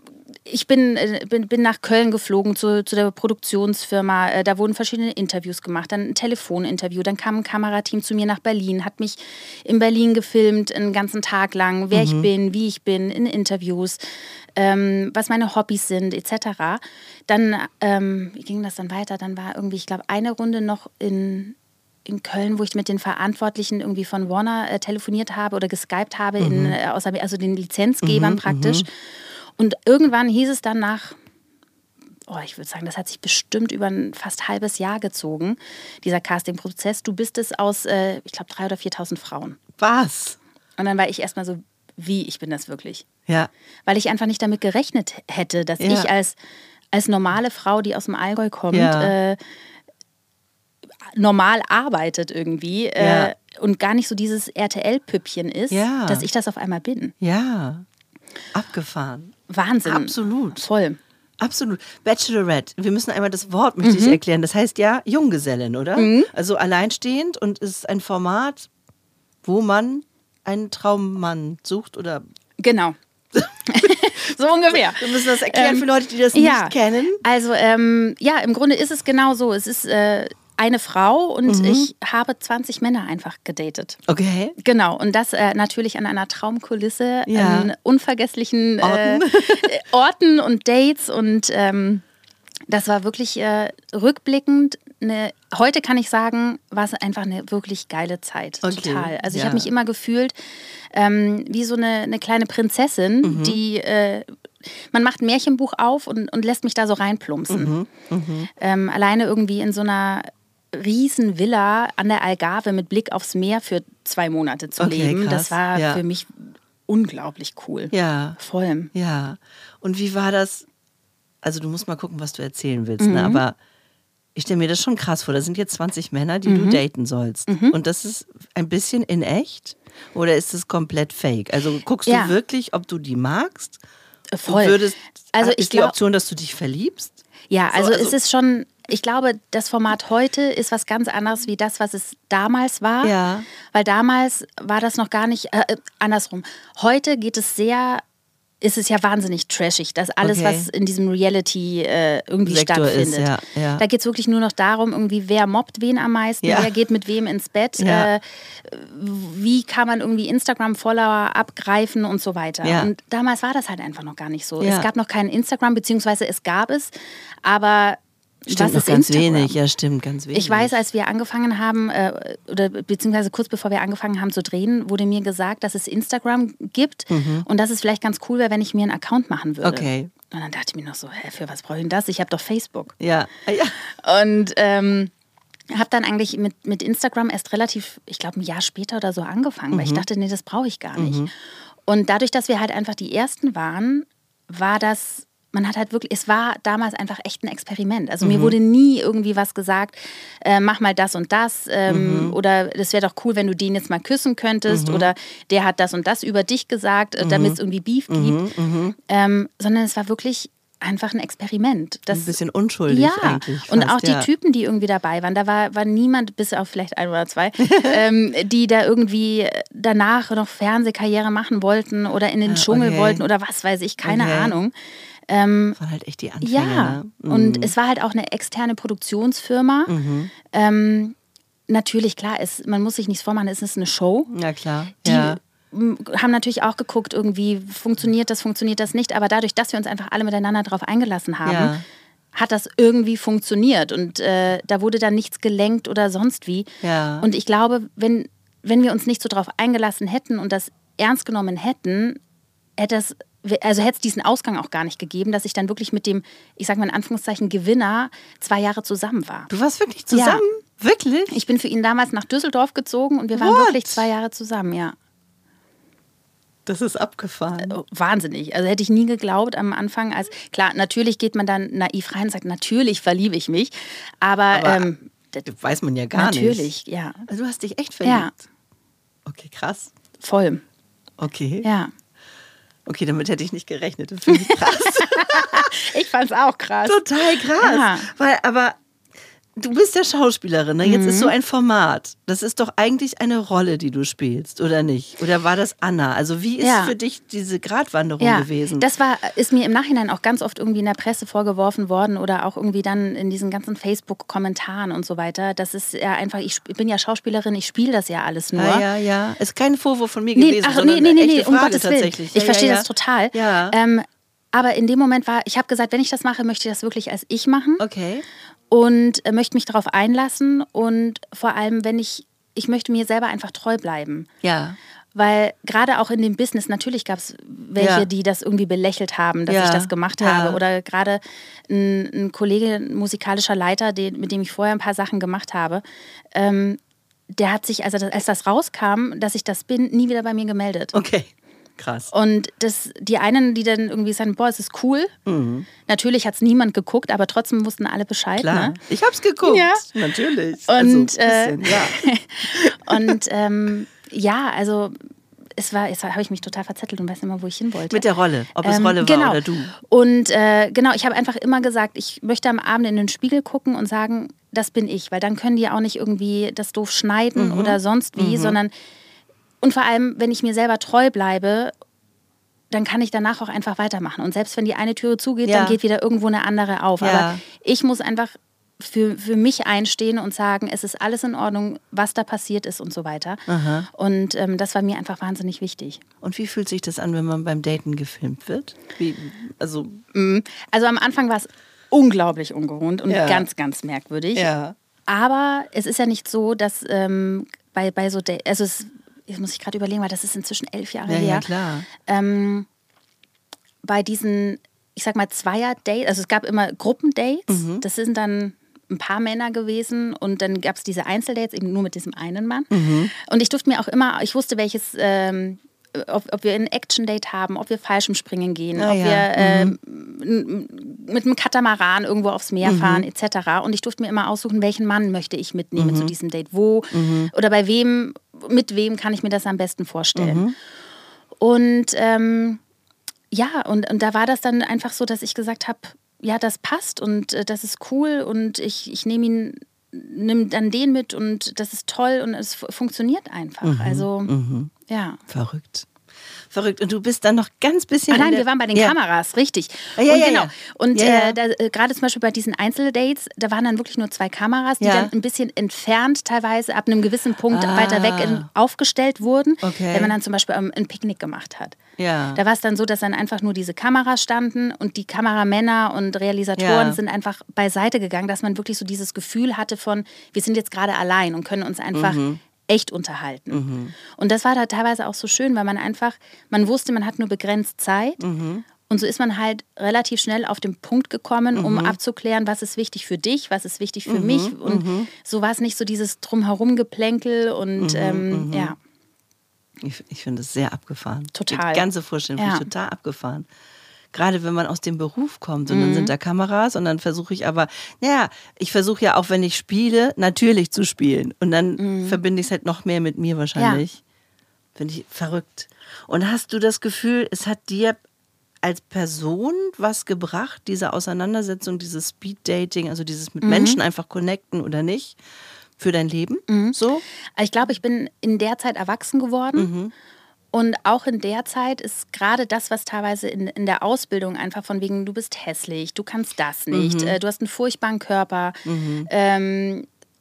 B: ich bin, bin, bin nach Köln geflogen zu, zu der Produktionsfirma. Da wurden verschiedene Interviews gemacht, dann ein Telefoninterview. Dann kam ein Kamerateam zu mir nach Berlin, hat mich in Berlin gefilmt, einen ganzen Tag lang, wer mhm. ich bin, wie ich bin, in Interviews, ähm, was meine Hobbys sind, et cetera. Dann, ähm, wie ging das dann weiter? Dann war irgendwie, ich glaube, eine Runde noch in... in Köln, wo ich mit den Verantwortlichen irgendwie von Warner äh, telefoniert habe oder geskypt habe, mhm. in, äh, aus, also den Lizenzgebern mhm, praktisch. Mhm. Und irgendwann hieß es dann nach, oh, ich würde sagen, das hat sich bestimmt über ein fast halbes Jahr gezogen, dieser Casting-Prozess. Du bist es aus, äh, ich glaube, dreitausend oder viertausend Frauen.
A: Was?
B: Und dann war ich erstmal so, wie, ich bin das wirklich?
A: Ja.
B: Weil ich einfach nicht damit gerechnet hätte, dass ja. ich als, als normale Frau, die aus dem Allgäu kommt, ja. äh, normal arbeitet irgendwie ja. äh, und gar nicht so dieses R T L-Püppchen ist, ja. dass ich das auf einmal bin.
A: Ja, abgefahren.
B: Wahnsinn.
A: Absolut.
B: Voll.
A: Absolut. Bachelorette, wir müssen einmal das Wort, möchte mhm. ich erklären. Das heißt ja Junggesellin, oder? Mhm. Also alleinstehend und es ist ein Format, wo man einen Traummann sucht oder...
B: Genau. So ungefähr.
A: Wir müssen das erklären ähm, für Leute, die das
B: ja.
A: nicht kennen.
B: Also ähm, ja, im Grunde ist es genau so. Es ist... Äh, eine Frau und mhm. ich habe zwanzig Männer einfach gedatet.
A: Okay.
B: Genau, und das äh, natürlich an einer Traumkulisse,
A: ja.
B: an unvergesslichen
A: Orten,
B: äh, Orten und Dates und ähm, das war wirklich äh, rückblickend, eine, heute kann ich sagen, war es einfach eine wirklich geile Zeit,
A: okay.
B: total. Also ich
A: ja.
B: habe mich immer gefühlt ähm, wie so eine, eine kleine Prinzessin, mhm. die... Äh, man macht ein Märchenbuch auf und, und lässt mich da so reinplumpsen.
A: Mhm. Mhm.
B: Ähm, alleine irgendwie in so einer riesen Villa an der Algarve mit Blick aufs Meer für zwei Monate zu
A: okay,
B: leben.
A: Krass.
B: Das war
A: ja.
B: für mich unglaublich cool.
A: Ja.
B: Voll.
A: Ja. Und wie war das? Also du musst mal gucken, was du erzählen willst,
B: mhm.
A: ne? Aber ich stelle mir das schon krass vor. Da sind jetzt zwanzig Männer, die
B: mhm.
A: du daten sollst. Mhm. Und das ist ein bisschen in echt? Oder ist es komplett fake? Also guckst
B: ja.
A: du wirklich, ob du die magst?
B: Voll.
A: Du würdest,
B: also
A: ist
B: ich
A: die
B: glaub,
A: Option, dass du dich verliebst?
B: Ja, also,
A: so, also
B: es ist schon, ich glaube, das Format heute ist was ganz anderes wie das, was es damals war.
A: Ja.
B: Weil damals war das noch gar nicht, äh, andersrum. Heute geht es sehr, ist es ja wahnsinnig trashig, dass alles,
A: okay.
B: was in diesem Reality äh, irgendwie
A: Sektor
B: stattfindet.
A: Ist, ja, ja.
B: Da geht es wirklich nur noch darum, irgendwie, wer mobbt wen am meisten,
A: ja.
B: wer geht mit wem ins Bett,
A: ja.
B: äh, wie kann man irgendwie Instagram-Follower abgreifen und so weiter.
A: Ja.
B: Und damals war das halt einfach noch gar nicht so.
A: Ja.
B: Es gab noch keinen Instagram, beziehungsweise es gab es, aber...
A: Stimmt,
B: was
A: noch
B: ist
A: ganz
B: Instagram?
A: wenig, ja stimmt, ganz wenig.
B: Ich weiß, als wir angefangen haben, äh, oder beziehungsweise kurz bevor wir angefangen haben zu drehen, wurde mir gesagt, dass es Instagram gibt mhm. und dass es vielleicht ganz cool wäre, wenn ich mir einen Account machen würde.
A: Okay.
B: Und dann dachte ich mir noch so, hä, für was brauche ich denn das? Ich habe doch Facebook.
A: Ja. ja.
B: Und ähm, habe dann eigentlich mit, mit Instagram erst relativ, ich glaube ein Jahr später oder so angefangen, mhm. weil ich dachte, nee, das brauche ich gar nicht. Mhm. Und dadurch, dass wir halt einfach die Ersten waren, war das... Man hat halt wirklich, es war damals einfach echt ein Experiment. Also mhm. mir wurde nie irgendwie was gesagt, äh, mach mal das und das ähm, mhm. oder es wäre doch cool, wenn du den jetzt mal küssen könntest mhm. oder der hat das und das über dich gesagt, äh, damit es irgendwie Beef gibt.
A: Mhm.
B: Ähm, sondern es war wirklich einfach ein Experiment. Das,
A: ein bisschen unschuldig
B: ja.
A: eigentlich. Fast,
B: und auch die
A: ja.
B: Typen, die irgendwie dabei waren, da war, war niemand, bis auf vielleicht ein oder zwei, ähm, die da irgendwie danach noch Fernsehkarriere machen wollten oder in den Dschungel
A: okay.
B: wollten oder was weiß ich, keine
A: okay.
B: Ahnung. Ähm,
A: das waren halt echt die Anfänge.
B: Ja,
A: ne? mhm.
B: und es war halt auch eine externe Produktionsfirma.
A: Mhm.
B: Ähm, natürlich, klar, es, man muss sich nichts vormachen, es ist eine Show.
A: Ja, klar.
B: Die
A: ja.
B: haben natürlich auch geguckt, irgendwie funktioniert das, funktioniert das nicht. Aber dadurch, dass wir uns einfach alle miteinander darauf eingelassen haben,
A: ja.
B: hat das irgendwie funktioniert. Und äh, da wurde dann nichts gelenkt oder sonst wie.
A: Ja.
B: Und ich glaube, wenn, wenn wir uns nicht so darauf eingelassen hätten und das ernst genommen hätten, hätte es also hätte es diesen Ausgang auch gar nicht gegeben, dass ich dann wirklich mit dem, ich sage mal in Anführungszeichen, Gewinner zwei Jahre zusammen war.
A: Du warst wirklich zusammen? Ja. Wirklich?
B: Ich bin für ihn damals nach Düsseldorf gezogen und wir waren
A: What?
B: wirklich zwei Jahre zusammen, ja.
A: Das ist abgefahren.
B: Äh, wahnsinnig. Also hätte ich nie geglaubt am Anfang. Als, klar, natürlich geht man dann naiv rein und sagt, natürlich verliebe ich mich. Aber,
A: Aber
B: ähm,
A: das weiß man ja gar
B: natürlich,
A: nicht.
B: Natürlich, ja.
A: Also du hast dich echt verliebt?
B: Ja.
A: Okay, krass.
B: Voll.
A: Okay.
B: Ja.
A: Okay, damit hätte ich nicht gerechnet. Das finde ich krass.
B: Ich fand es auch krass.
A: Total krass.
B: Ja.
A: Weil, aber du bist ja Schauspielerin, ne? Jetzt
B: Mhm.
A: ist so ein Format. Das ist doch eigentlich eine Rolle, die du spielst, oder nicht? Oder war das Anna? Also wie ist
B: Ja.
A: für dich diese Gratwanderung
B: Ja,
A: gewesen?
B: das war, ist mir im Nachhinein auch ganz oft irgendwie in der Presse vorgeworfen worden oder auch irgendwie dann in diesen ganzen Facebook-Kommentaren und so weiter. Das ist ja einfach, ich bin ja Schauspielerin, ich spiele das ja alles nur.
A: Ah, ja, ja. Ist kein Vorwurf von mir
B: Nee,
A: gewesen,
B: ach,
A: sondern
B: nee, nee,
A: eine
B: nee,
A: echte
B: um
A: Frage
B: Gottes Willen.
A: tatsächlich.
B: Ich
A: Ja,
B: verstehe
A: ja,
B: das total.
A: Ja.
B: Ähm, aber in dem Moment war, ich habe gesagt, wenn ich das mache, möchte ich das wirklich als ich machen.
A: Okay.
B: Und äh, möchte mich darauf einlassen und vor allem, wenn ich, ich möchte mir selber einfach treu bleiben.
A: Ja.
B: Weil gerade auch in dem Business, natürlich gab es welche,
A: Ja.
B: die das irgendwie belächelt haben, dass
A: Ja.
B: ich das gemacht
A: Ja.
B: habe. Oder gerade ein, ein Kollege, ein musikalischer Leiter, den, mit dem ich vorher ein paar Sachen gemacht habe, ähm, der hat sich, also das, als das rauskam, dass ich das bin, nie wieder bei mir gemeldet.
A: Okay. Krass.
B: Und das, die einen, die dann irgendwie sagen, boah, es ist cool. Mhm. Natürlich hat es niemand geguckt, aber trotzdem wussten alle Bescheid.
A: Klar.
B: Ne?
A: Ich hab's geguckt.
B: Ja.
A: Natürlich.
B: Und,
A: also, bisschen,
B: äh,
A: ja.
B: und ähm, ja, also es war, jetzt habe ich mich total verzettelt und weiß nicht mehr, wo ich hin wollte.
A: Mit der Rolle, ob es
B: Ähm,
A: Rolle war
B: genau.
A: oder du.
B: Und äh, genau, ich habe einfach immer gesagt, ich möchte am Abend in den Spiegel gucken und sagen, das bin ich, weil dann können die auch nicht irgendwie das doof schneiden
A: Mhm.
B: oder sonst wie,
A: Mhm.
B: sondern und vor allem, wenn ich mir selber treu bleibe, dann kann ich danach auch einfach weitermachen. Und selbst wenn die eine Türe zugeht,
A: Ja.
B: dann geht wieder irgendwo eine andere auf.
A: Ja.
B: Aber ich muss einfach für, für mich einstehen und sagen, es ist alles in Ordnung, was da passiert ist und so weiter.
A: Aha.
B: Und ähm, das war mir einfach wahnsinnig wichtig.
A: Und wie fühlt sich das an, wenn man beim Daten gefilmt wird? Wie, also,
B: Also am Anfang war es unglaublich ungewohnt und
A: Ja.
B: ganz, ganz merkwürdig.
A: ja.
B: Aber es ist ja nicht so, dass ähm, bei, bei so Dates, also es, jetzt muss ich gerade überlegen, weil das ist inzwischen elf Jahre
A: Ja,
B: her.
A: ja, klar.
B: Ähm, bei diesen, ich sag mal, Zweier-Dates, also es gab immer Gruppendates,
A: Mhm.
B: das sind dann ein paar Männer gewesen und dann gab es diese Einzeldates eben nur mit diesem einen Mann.
A: Mhm.
B: Und ich durfte mir auch immer, ich wusste welches, ähm, ob, ob wir ein Action-Date haben, ob wir Fallschirmspringen gehen,
A: Ah,
B: ob
A: ja.
B: wir äh,
A: Mhm.
B: m- mit einem Katamaran irgendwo aufs Meer fahren et cetera. Und ich durfte mir immer aussuchen, welchen Mann möchte ich mitnehmen
A: Mhm.
B: zu diesem Date, wo oder bei wem, mit wem kann ich mir das am besten vorstellen.
A: Mhm.
B: Und ähm, ja, und, und da war das dann einfach so, dass ich gesagt habe, ja, das passt und äh, das ist cool und ich, ich nehme ihn, nimm dann den mit und das ist toll und es fu- funktioniert einfach. Also,
A: Mhm.
B: ja.
A: Verrückt. Verrückt. Und du bist dann noch ganz bisschen.
B: Ah nein,
A: in der-
B: wir waren bei den
A: ja.
B: Kameras, richtig.
A: Ah, ja,
B: und
A: ja,
B: genau.
A: ja.
B: Und
A: Ja, ja.
B: äh, da, äh, gerade zum Beispiel bei diesen Einzeldates, da waren dann wirklich nur zwei Kameras, die
A: Ja.
B: dann ein bisschen entfernt teilweise ab einem gewissen Punkt
A: Ah.
B: weiter weg in, aufgestellt wurden,
A: Okay.
B: wenn man dann zum Beispiel ähm, ein Picknick gemacht hat.
A: Ja.
B: Da war es dann so, dass dann einfach nur diese Kameras standen und die Kameramänner und Realisatoren
A: Ja.
B: sind einfach beiseite gegangen, dass man wirklich so dieses Gefühl hatte von, wir sind jetzt gerade allein und können uns einfach
A: Mhm.
B: echt unterhalten. Und das war da teilweise auch so schön, weil man einfach, man wusste, man hat nur begrenzt Zeit.
A: Mhm.
B: Und so ist man halt relativ schnell auf den Punkt gekommen, um abzuklären, was ist wichtig für dich, was ist wichtig für mich. Und so war es nicht so dieses Drumherum-Geplänkel und ähm, ja.
A: Ich, ich finde es sehr abgefahren.
B: Total.
A: Die ganze Vorstellung finde
B: Ja.
A: ich total abgefahren. Gerade wenn man aus dem Beruf kommt und
B: Mhm.
A: dann sind da Kameras und dann versuche ich aber, naja, ich versuche ja auch, wenn ich spiele, natürlich zu spielen. Und dann
B: Mhm.
A: verbinde ich es halt noch mehr mit mir wahrscheinlich. Finde ich verrückt. Und hast du das Gefühl, es hat dir als Person was gebracht, diese Auseinandersetzung, dieses Speed-Dating, also dieses mit
B: Mhm.
A: Menschen einfach connecten oder nicht, für dein Leben? So?
B: Ich glaube, ich bin in der Zeit erwachsen geworden. Und auch in der Zeit ist gerade das, was teilweise in, in der Ausbildung einfach von wegen, du bist hässlich, du kannst das nicht, äh, du hast einen furchtbaren Körper, ähm,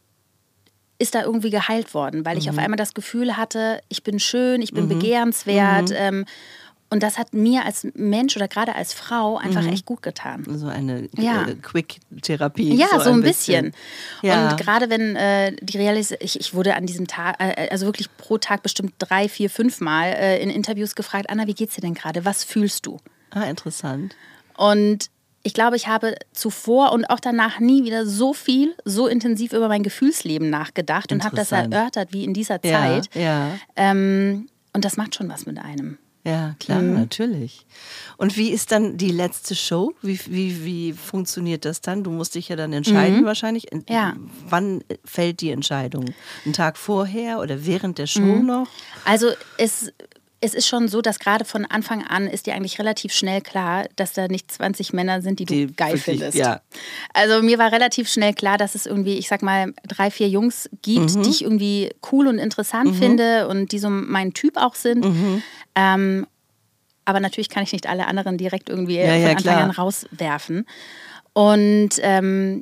B: ist da irgendwie geheilt worden, weil ich auf einmal das Gefühl hatte, ich bin schön, ich bin begehrenswert. Ähm, und das hat mir als Mensch oder gerade als Frau einfach echt gut getan.
A: So eine
B: Ja.
A: äh, Quick-Therapie.
B: Ja, so, ein bisschen.
A: Ja.
B: Und gerade wenn äh, die Realisierung, ich, ich wurde an diesem Tag, äh, also wirklich pro Tag bestimmt drei, vier, fünf Mal äh, in Interviews gefragt, Anna, wie geht's dir denn gerade? Was fühlst du?
A: Ah, interessant.
B: Und ich glaube, ich habe zuvor und auch danach nie wieder so viel, so intensiv über mein Gefühlsleben nachgedacht und habe das
A: Interessant.
B: erörtert wie in dieser
A: Ja,
B: Zeit.
A: ja.
B: Ähm, und das macht schon was mit einem.
A: Ja, klar,
B: Mhm.
A: natürlich. Und wie ist dann die letzte Show? Wie, wie, wie funktioniert das dann? Du musst dich ja dann entscheiden wahrscheinlich.
B: Mhm. Ja.
A: Wann fällt die Entscheidung? Einen Tag vorher oder während der Show
B: Mhm.
A: noch?
B: Also es es ist schon so, dass gerade von Anfang an ist dir eigentlich relativ schnell klar, dass da nicht zwanzig Männer sind, die du die geil wirklich, findest. Ja. Also mir war relativ schnell klar, dass es irgendwie, ich sag mal, drei, vier Jungs gibt, mhm. die ich irgendwie cool und interessant mhm. finde und die so mein Typ auch sind. Mhm. Ähm, aber natürlich kann ich nicht alle anderen direkt irgendwie ja, von ja, Anfang klar. an rauswerfen. Und ähm,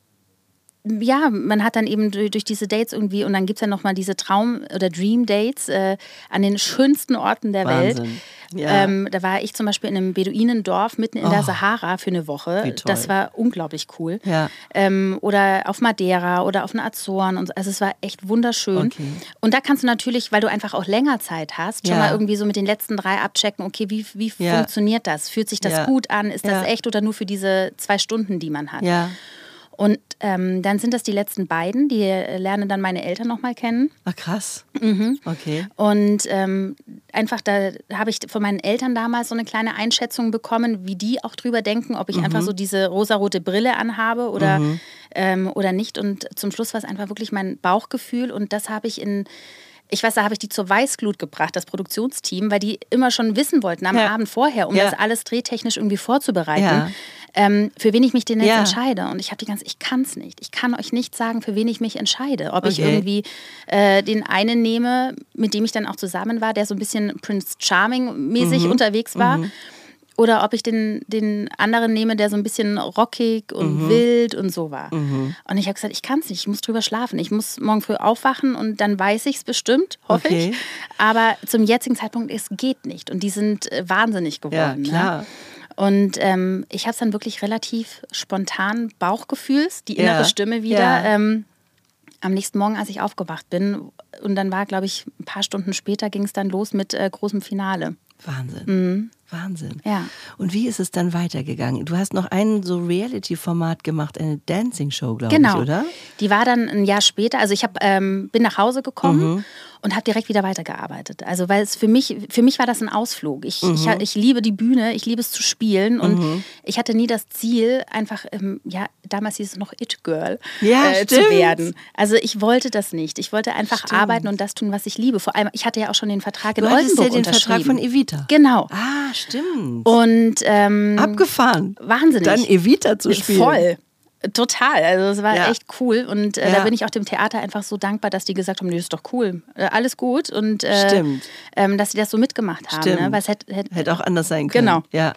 B: ja, man hat dann eben durch, durch diese Dates irgendwie, und dann gibt es ja nochmal diese Traum- oder Dream-Dates äh, an den schönsten Orten der
A: Wahnsinn.
B: Welt.
A: Ja.
B: Ähm, da war ich zum Beispiel in einem Beduinendorf mitten in oh, der Sahara für eine Woche. Das war unglaublich cool.
A: Ja.
B: Ähm, oder auf Madeira oder auf den Azoren. Und, also es war echt wunderschön.
A: Okay.
B: Und da kannst du natürlich, weil du einfach auch länger Zeit hast, schon ja. mal irgendwie so mit den letzten drei abchecken, okay, wie, wie ja. funktioniert das? Fühlt sich das ja. gut an? Ist das ja. echt oder nur für diese zwei Stunden, die man hat?
A: Ja.
B: Und ähm, dann sind das die letzten beiden, die lernen dann meine Eltern nochmal kennen.
A: Ach krass.
B: Mhm.
A: Okay.
B: Und ähm, einfach, da habe ich von meinen Eltern damals so eine kleine Einschätzung bekommen, wie die auch drüber denken, ob ich mhm. einfach so diese rosarote Brille anhabe oder, mhm. ähm, oder nicht. Und zum Schluss war es einfach wirklich mein Bauchgefühl und das habe ich in... Ich weiß, da habe ich die zur Weißglut gebracht, das Produktionsteam, weil die immer schon wissen wollten am ja. Abend vorher, um ja. das alles drehtechnisch irgendwie vorzubereiten, ja. ähm, für wen ich mich denn jetzt ja. entscheide. Und ich habe die ganze, ich kann es nicht. Ich kann euch nicht sagen, für wen ich mich entscheide. Ob okay. ich irgendwie äh, den einen nehme, mit dem ich dann auch zusammen war, der so ein bisschen Prince Charming-mäßig mhm. unterwegs war. Mhm. Oder ob ich den, den anderen nehme, der so ein bisschen rockig und mhm. wild und so war. Mhm. Und ich habe gesagt, ich kann es nicht, ich muss drüber schlafen. Ich muss morgen früh aufwachen und dann weiß ich es bestimmt, hoffe okay. ich. Aber zum jetzigen Zeitpunkt, es geht nicht. Und die sind äh, wahnsinnig geworden.
A: Ja, klar.
B: Ne? Und ähm, ich habe es dann wirklich relativ spontan Bauchgefühls, die innere ja. Stimme wieder. Ja. Ähm, am nächsten Morgen, als ich aufgewacht bin. Und dann war, glaube ich, ein paar Stunden später ging es dann los mit äh, großem Finale.
A: Wahnsinn.
B: Mhm.
A: Wahnsinn.
B: Ja.
A: Und wie ist es dann weitergegangen? Du hast noch ein so Reality-Format gemacht, eine Dancing-Show, glaube
B: genau.
A: ich, oder?
B: Die war dann ein Jahr später. Also ich hab, ähm, bin nach Hause gekommen mhm. und habe direkt wieder weitergearbeitet. Also weil es für mich, für mich war das ein Ausflug. Ich, mhm. ich, ich liebe die Bühne, ich liebe es zu spielen und mhm. ich hatte nie das Ziel, einfach, ähm, ja, damals hieß es noch It-Girl
A: ja,
B: äh, zu werden. Also ich wollte das nicht. Ich wollte einfach stimmt. arbeiten und das tun, was ich liebe. Vor allem, ich hatte ja auch schon den Vertrag in
A: du
B: Oldenburg
A: ja den
B: unterschrieben.
A: Vertrag von Evita.
B: Genau.
A: Ah, stimmt.
B: Und ähm,
A: abgefahren.
B: Wahnsinnig.
A: Dann Evita zu spielen.
B: Voll. Total. Also es war ja. echt cool. Und äh,
A: ja.
B: da bin ich auch dem Theater einfach so dankbar, dass die gesagt haben, nee, ist doch cool. Äh, alles gut. Und äh,
A: Stimmt.
B: Ähm, dass sie das so mitgemacht haben.
A: Stimmt.
B: Ne? Weil es hätte, hätte,
A: hätte auch anders sein können.
B: Genau.
A: Ja.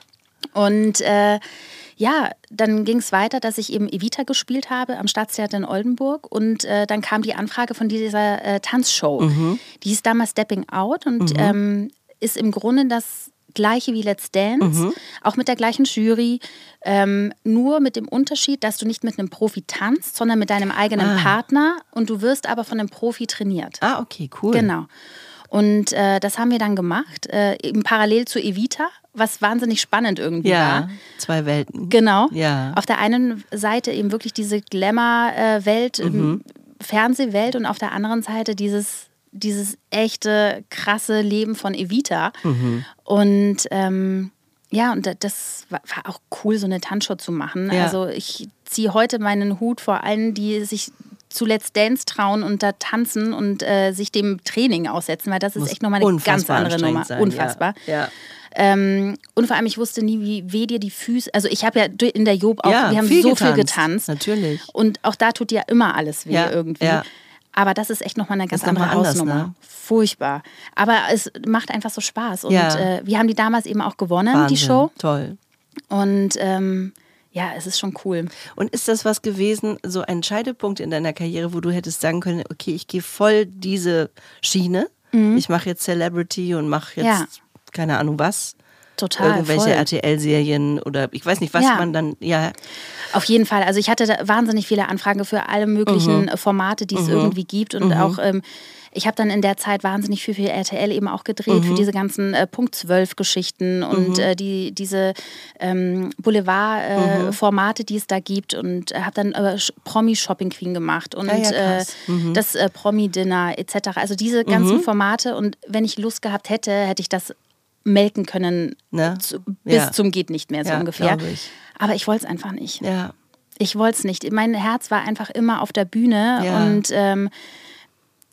B: Und äh, ja, dann ging es weiter, dass ich eben Evita gespielt habe am Staatstheater in Oldenburg. Und äh, dann kam die Anfrage von dieser äh, Tanzshow. Mhm. Die hieß damals Stepping Out und mhm. ähm, ist im Grunde das Gleiche wie Let's Dance, mhm. auch mit der gleichen Jury, ähm, nur mit dem Unterschied, dass du nicht mit einem Profi tanzt, sondern mit deinem eigenen ah. Partner und du wirst aber von einem Profi trainiert.
A: Ah, okay, cool.
B: Genau. Und äh, das haben wir dann gemacht, äh, eben parallel zu Evita, was wahnsinnig spannend irgendwie
A: ja,
B: war.
A: Zwei Welten.
B: Genau.
A: Ja.
B: Auf der einen Seite eben wirklich diese Glamour-Welt,
A: Mhm.
B: Fernsehwelt und auf der anderen Seite dieses dieses echte, krasse Leben von Evita.
A: Mhm.
B: Und ähm, ja, und das war, war auch cool, so eine Tanzshow zu machen.
A: Ja.
B: Also ich ziehe heute meinen Hut vor allen, die sich zu Let's Dance trauen und da tanzen und äh, sich dem Training aussetzen, weil das ist
A: Muss
B: echt nochmal eine ganz andere Nummer.
A: Sein.
B: Unfassbar.
A: Ja. Ja.
B: Ähm, und vor allem, ich wusste nie, wie weh dir die Füße... Also ich habe ja in der Job auch...
A: Ja,
B: wir haben
A: viel
B: so
A: getanzt.
B: viel getanzt.
A: Natürlich.
B: Und auch da tut ja immer alles weh
A: ja.
B: irgendwie.
A: Ja.
B: Aber das ist echt nochmal eine ganz
A: noch
B: andere
A: anders,
B: Hausnummer.
A: ne?
B: Furchtbar. Aber es macht einfach so Spaß. Und
A: ja.
B: äh, wir haben die damals eben auch gewonnen,
A: Wahnsinn.
B: die Show.
A: Toll.
B: Und ähm, ja, es ist schon cool.
A: Und ist das was gewesen, so ein Scheidepunkt in deiner Karriere, wo du hättest sagen können, okay, ich gehe voll diese Schiene. Mhm. Ich mache jetzt Celebrity und mache jetzt
B: ja.
A: keine Ahnung was.
B: Total,
A: irgendwelche
B: voll.
A: R T L-Serien oder ich weiß nicht, was
B: ja.
A: man dann, ja.
B: Auf jeden Fall. Also ich hatte da wahnsinnig viele Anfragen für alle möglichen
A: Mhm.
B: Formate, die es
A: Mhm.
B: irgendwie gibt. Und
A: Mhm.
B: auch, ähm, ich habe dann in der Zeit wahnsinnig viel für R T L eben auch gedreht,
A: Mhm.
B: für diese ganzen äh, Punkt zwölf Geschichten und
A: Mhm.
B: äh, die, diese ähm, Boulevard-Formate, äh,
A: Mhm.
B: die es da gibt. Und äh, habe dann äh, Promi-Shopping Queen gemacht und
A: ja, ja,
B: äh,
A: mhm.
B: das äh, Promi-Dinner et cetera. Also diese ganzen
A: Mhm.
B: Formate. Und wenn ich Lust gehabt hätte, hätte ich das melken können,
A: ne?
B: zu, bis
A: ja.
B: zum geht nicht mehr so
A: ja,
B: ungefähr.
A: Ich.
B: Aber ich wollte es einfach nicht.
A: Ja.
B: Ich wollte es nicht. Mein Herz war einfach immer auf der Bühne
A: ja.
B: und ähm,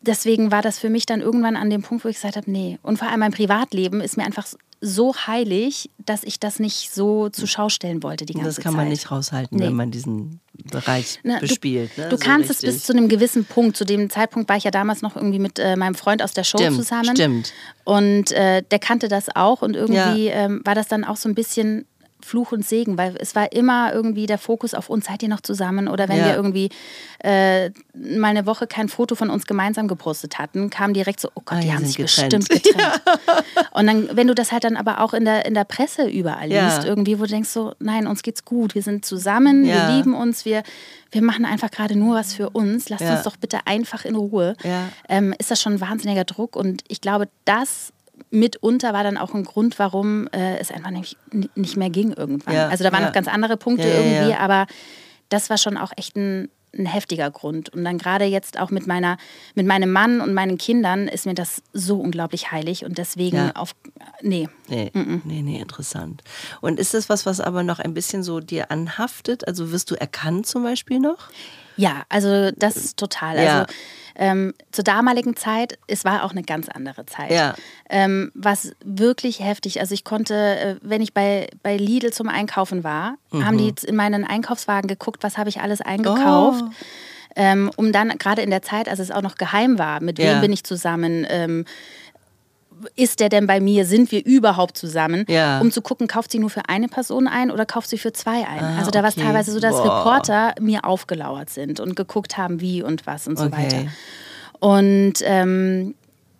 B: deswegen war das für mich dann irgendwann an dem Punkt, wo ich gesagt habe, nee. Und vor allem mein Privatleben ist mir einfach so heilig, dass ich das nicht so zur Schau stellen wollte die ganze Zeit.
A: Das kann
B: Zeit.
A: man nicht raushalten, nee. wenn man diesen Bereich
B: Na,
A: bespielt.
B: Du,
A: ne?
B: du
A: so
B: kannst
A: richtig.
B: es bis zu einem gewissen Punkt. Zu dem Zeitpunkt war ich ja damals noch irgendwie mit äh, meinem Freund aus der Show
A: stimmt,
B: zusammen.
A: Stimmt.
B: Und äh, der kannte das auch. Und irgendwie
A: ja.
B: ähm, war das dann auch so ein bisschen Fluch und Segen, weil es war immer irgendwie der Fokus auf uns, seid ihr noch zusammen? Oder wenn
A: ja.
B: wir irgendwie äh, mal eine Woche kein Foto von uns gemeinsam gepostet hatten, kam direkt so, oh Gott,
A: ah,
B: die
A: ja,
B: haben sich
A: getrennt.
B: bestimmt getrennt. Ja. Und dann, wenn du das halt dann aber auch in der, in der Presse überall
A: ja.
B: liest, irgendwie, wo du denkst so, nein, uns geht's gut, wir sind zusammen,
A: ja.
B: wir lieben uns, wir, wir machen einfach gerade nur was für uns, lasst
A: ja.
B: uns doch bitte einfach in Ruhe,
A: ja.
B: ähm, ist das schon ein wahnsinniger Druck. Und ich glaube, das mitunter war dann auch ein Grund, warum äh, es einfach nicht, nicht mehr ging irgendwann.
A: Ja,
B: also da waren
A: ja.
B: noch ganz andere Punkte
A: ja, ja,
B: irgendwie,
A: ja.
B: aber das war schon auch echt ein, ein heftiger Grund. Und dann gerade jetzt auch mit meiner, mit meinem Mann und meinen Kindern ist mir das so unglaublich heilig und deswegen
A: ja.
B: auf, nee.
A: Nee,
B: Mm-mm.
A: nee, nee, interessant. Und ist das was, was aber noch ein bisschen so dir anhaftet? Also wirst du erkannt zum Beispiel noch?
B: Ja, also das ist total.
A: Ja.
B: Also ähm, zur damaligen Zeit, es war auch eine ganz andere Zeit.
A: Ja.
B: Ähm, was wirklich heftig. Also ich konnte, äh, wenn ich bei, bei Lidl zum Einkaufen war,
A: mhm.
B: haben die jetzt in meinen Einkaufswagen geguckt, was habe ich alles eingekauft.
A: Oh.
B: Ähm, um dann, gerade in der Zeit, als es auch noch geheim war, mit wem
A: ja.
B: bin ich zusammen, ähm, ist der denn bei mir, sind wir überhaupt zusammen,
A: ja.
B: um zu gucken, kauft sie nur für eine Person ein oder kauft sie für zwei ein.
A: Ah,
B: also da war es
A: okay.
B: teilweise so, dass
A: Boah.
B: Reporter mir aufgelauert sind und geguckt haben, wie und was und so
A: okay.
B: weiter. Und ähm,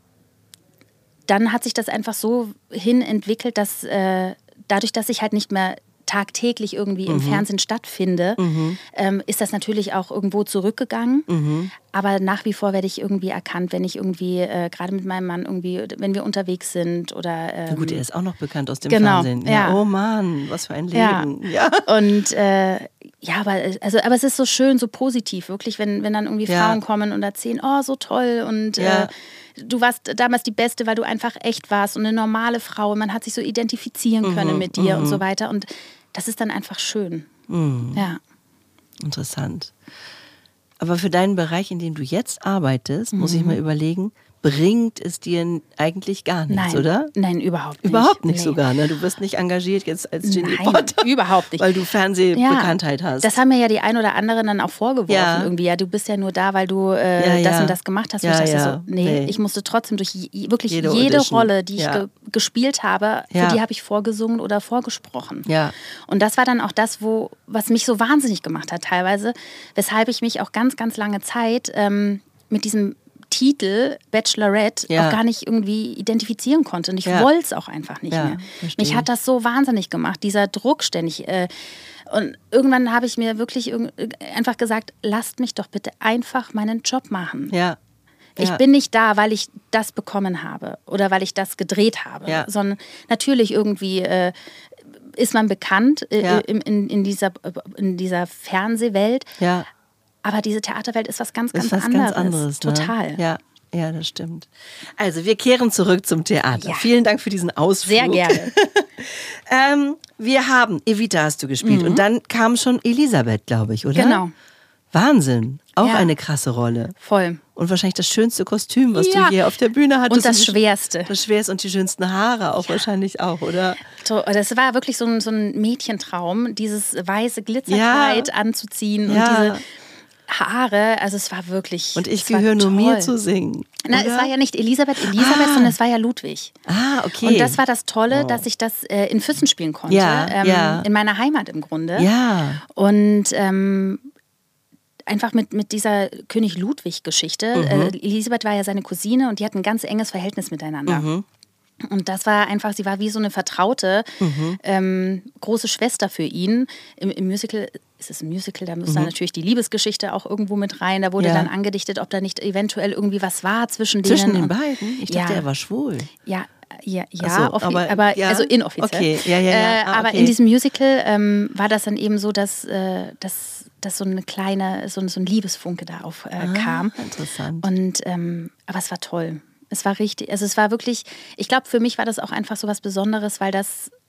B: dann hat sich das einfach so hin entwickelt, dass äh, dadurch, dass ich halt nicht mehr tagtäglich irgendwie
A: mhm.
B: im Fernsehen stattfinde,
A: mhm.
B: ähm, ist das natürlich auch irgendwo zurückgegangen.
A: Mhm.
B: Aber nach wie vor werde ich irgendwie erkannt, wenn ich irgendwie, äh, gerade mit meinem Mann irgendwie, wenn wir unterwegs sind oder... Ähm,
A: Na gut, er ist auch noch bekannt aus dem
B: genau,
A: Fernsehen.
B: Ja.
A: Oh Mann, was für ein Leben. Ja.
B: ja. Und äh, ja, aber, also, aber es ist so schön, so positiv, wirklich, wenn, wenn dann irgendwie
A: ja.
B: Frauen kommen und erzählen, oh, so toll und
A: ja.
B: äh, du warst damals die Beste, weil du einfach echt warst und eine normale Frau. Man hat sich so identifizieren können
A: mhm.
B: mit dir
A: mhm.
B: und so weiter. Und das ist dann einfach schön.
A: Mhm.
B: Ja.
A: Interessant. Aber für deinen Bereich, in dem du jetzt arbeitest,
B: mhm.
A: muss ich mal überlegen, bringt es dir eigentlich gar nichts,
B: Nein.
A: oder?
B: Nein, überhaupt nicht.
A: Überhaupt nicht
B: nee.
A: sogar, ne? Du wirst nicht engagiert jetzt als Ginny
B: Nein,
A: Potter.
B: überhaupt nicht.
A: Weil du Fernsehbekanntheit
B: ja,
A: hast.
B: Das haben mir ja die ein oder anderen dann auch vorgeworfen
A: ja.
B: irgendwie. Ja, du bist ja nur da, weil du äh,
A: ja, ja.
B: das und das gemacht hast.
A: Ja,
B: Und ich dachte
A: ja.
B: so, nee,
A: nee,
B: ich musste trotzdem durch je, wirklich
A: jede,
B: jede
A: Audition.
B: Rolle, die ich
A: ja.
B: ge gespielt habe, für
A: ja.
B: die habe ich vorgesungen oder vorgesprochen.
A: Ja.
B: Und das war dann auch das, wo, was mich so wahnsinnig gemacht hat teilweise, weshalb ich mich auch ganz, ganz lange Zeit ähm, mit diesem Titel Bachelorette
A: ja.
B: auch gar nicht irgendwie identifizieren konnte. Und ich
A: ja.
B: wollte es auch einfach nicht
A: ja,
B: mehr.
A: verstehe.
B: Mich hat das so wahnsinnig gemacht, dieser Druck ständig. Äh, und irgendwann habe ich mir wirklich einfach gesagt, lasst mich doch bitte einfach meinen Job machen.
A: Ja.
B: Ich
A: ja.
B: bin nicht da, weil ich das bekommen habe oder weil ich das gedreht habe,
A: ja.
B: sondern natürlich irgendwie äh, ist man bekannt äh,
A: ja.
B: in, in, in, dieser, in dieser Fernsehwelt.
A: Ja.
B: Aber diese Theaterwelt ist was ganz, ganz
A: ist was
B: anderes.
A: ganz anderes. Ne?
B: Total.
A: Ja. Ja, das stimmt. Also, wir kehren zurück zum Theater.
B: Ja.
A: Vielen Dank für diesen Ausflug.
B: Sehr gerne.
A: ähm, wir haben, Evita hast du gespielt mhm. und dann kam schon Elisabeth, glaube ich, oder?
B: Genau.
A: Wahnsinn. Auch
B: ja.
A: eine krasse Rolle.
B: Voll.
A: Und wahrscheinlich das schönste Kostüm, was
B: ja.
A: du hier auf der Bühne hattest.
B: Und das und Schwerste.
A: Das Schwerste und die schönsten Haare auch ja. wahrscheinlich auch, oder?
B: Das war wirklich so ein, so ein Mädchentraum, dieses weiße Glitzerkleid
A: ja.
B: anzuziehen
A: ja.
B: und diese Haare. Also es war wirklich.
A: Und ich gehöre nur mir zu singen.
B: Na, es war ja nicht Elisabeth, Elisabeth, ah. sondern es war ja Ludwig.
A: Ah, okay.
B: Und das war das Tolle,
A: oh.
B: dass ich das äh, in Füssen spielen konnte.
A: Ja,
B: ähm,
A: ja.
B: In meiner Heimat im Grunde.
A: Ja.
B: Und ähm, einfach mit, mit dieser König Ludwig-Geschichte.
A: Mhm.
B: Äh, Elisabeth war ja seine Cousine und die hatten ein ganz enges Verhältnis miteinander.
A: Mhm.
B: Und das war einfach, sie war wie so eine vertraute
A: mhm.
B: ähm, große Schwester für ihn. Im, im Musical, ist es ein Musical, da muss mhm. da natürlich die Liebesgeschichte auch irgendwo mit rein. Da wurde
A: ja.
B: dann angedichtet, ob da nicht eventuell irgendwie was war zwischen,
A: zwischen
B: denen.
A: den beiden? Ich dachte,
B: ja.
A: er war schwul.
B: Ja, ja, ja,
A: so,
B: aber,
A: aber
B: ja. also inoffiziell.
A: Okay. Ja, ja, ja.
B: Äh,
A: ah,
B: aber
A: okay.
B: in diesem Musical ähm, war das dann eben so, dass, äh, dass, dass so eine kleine, so, so ein Liebesfunke da aufkam.
A: Äh, ah, interessant.
B: Und ähm, aber es war toll. Es war richtig, also es war wirklich, ich glaube, für mich war das auch einfach so was Besonderes, weil das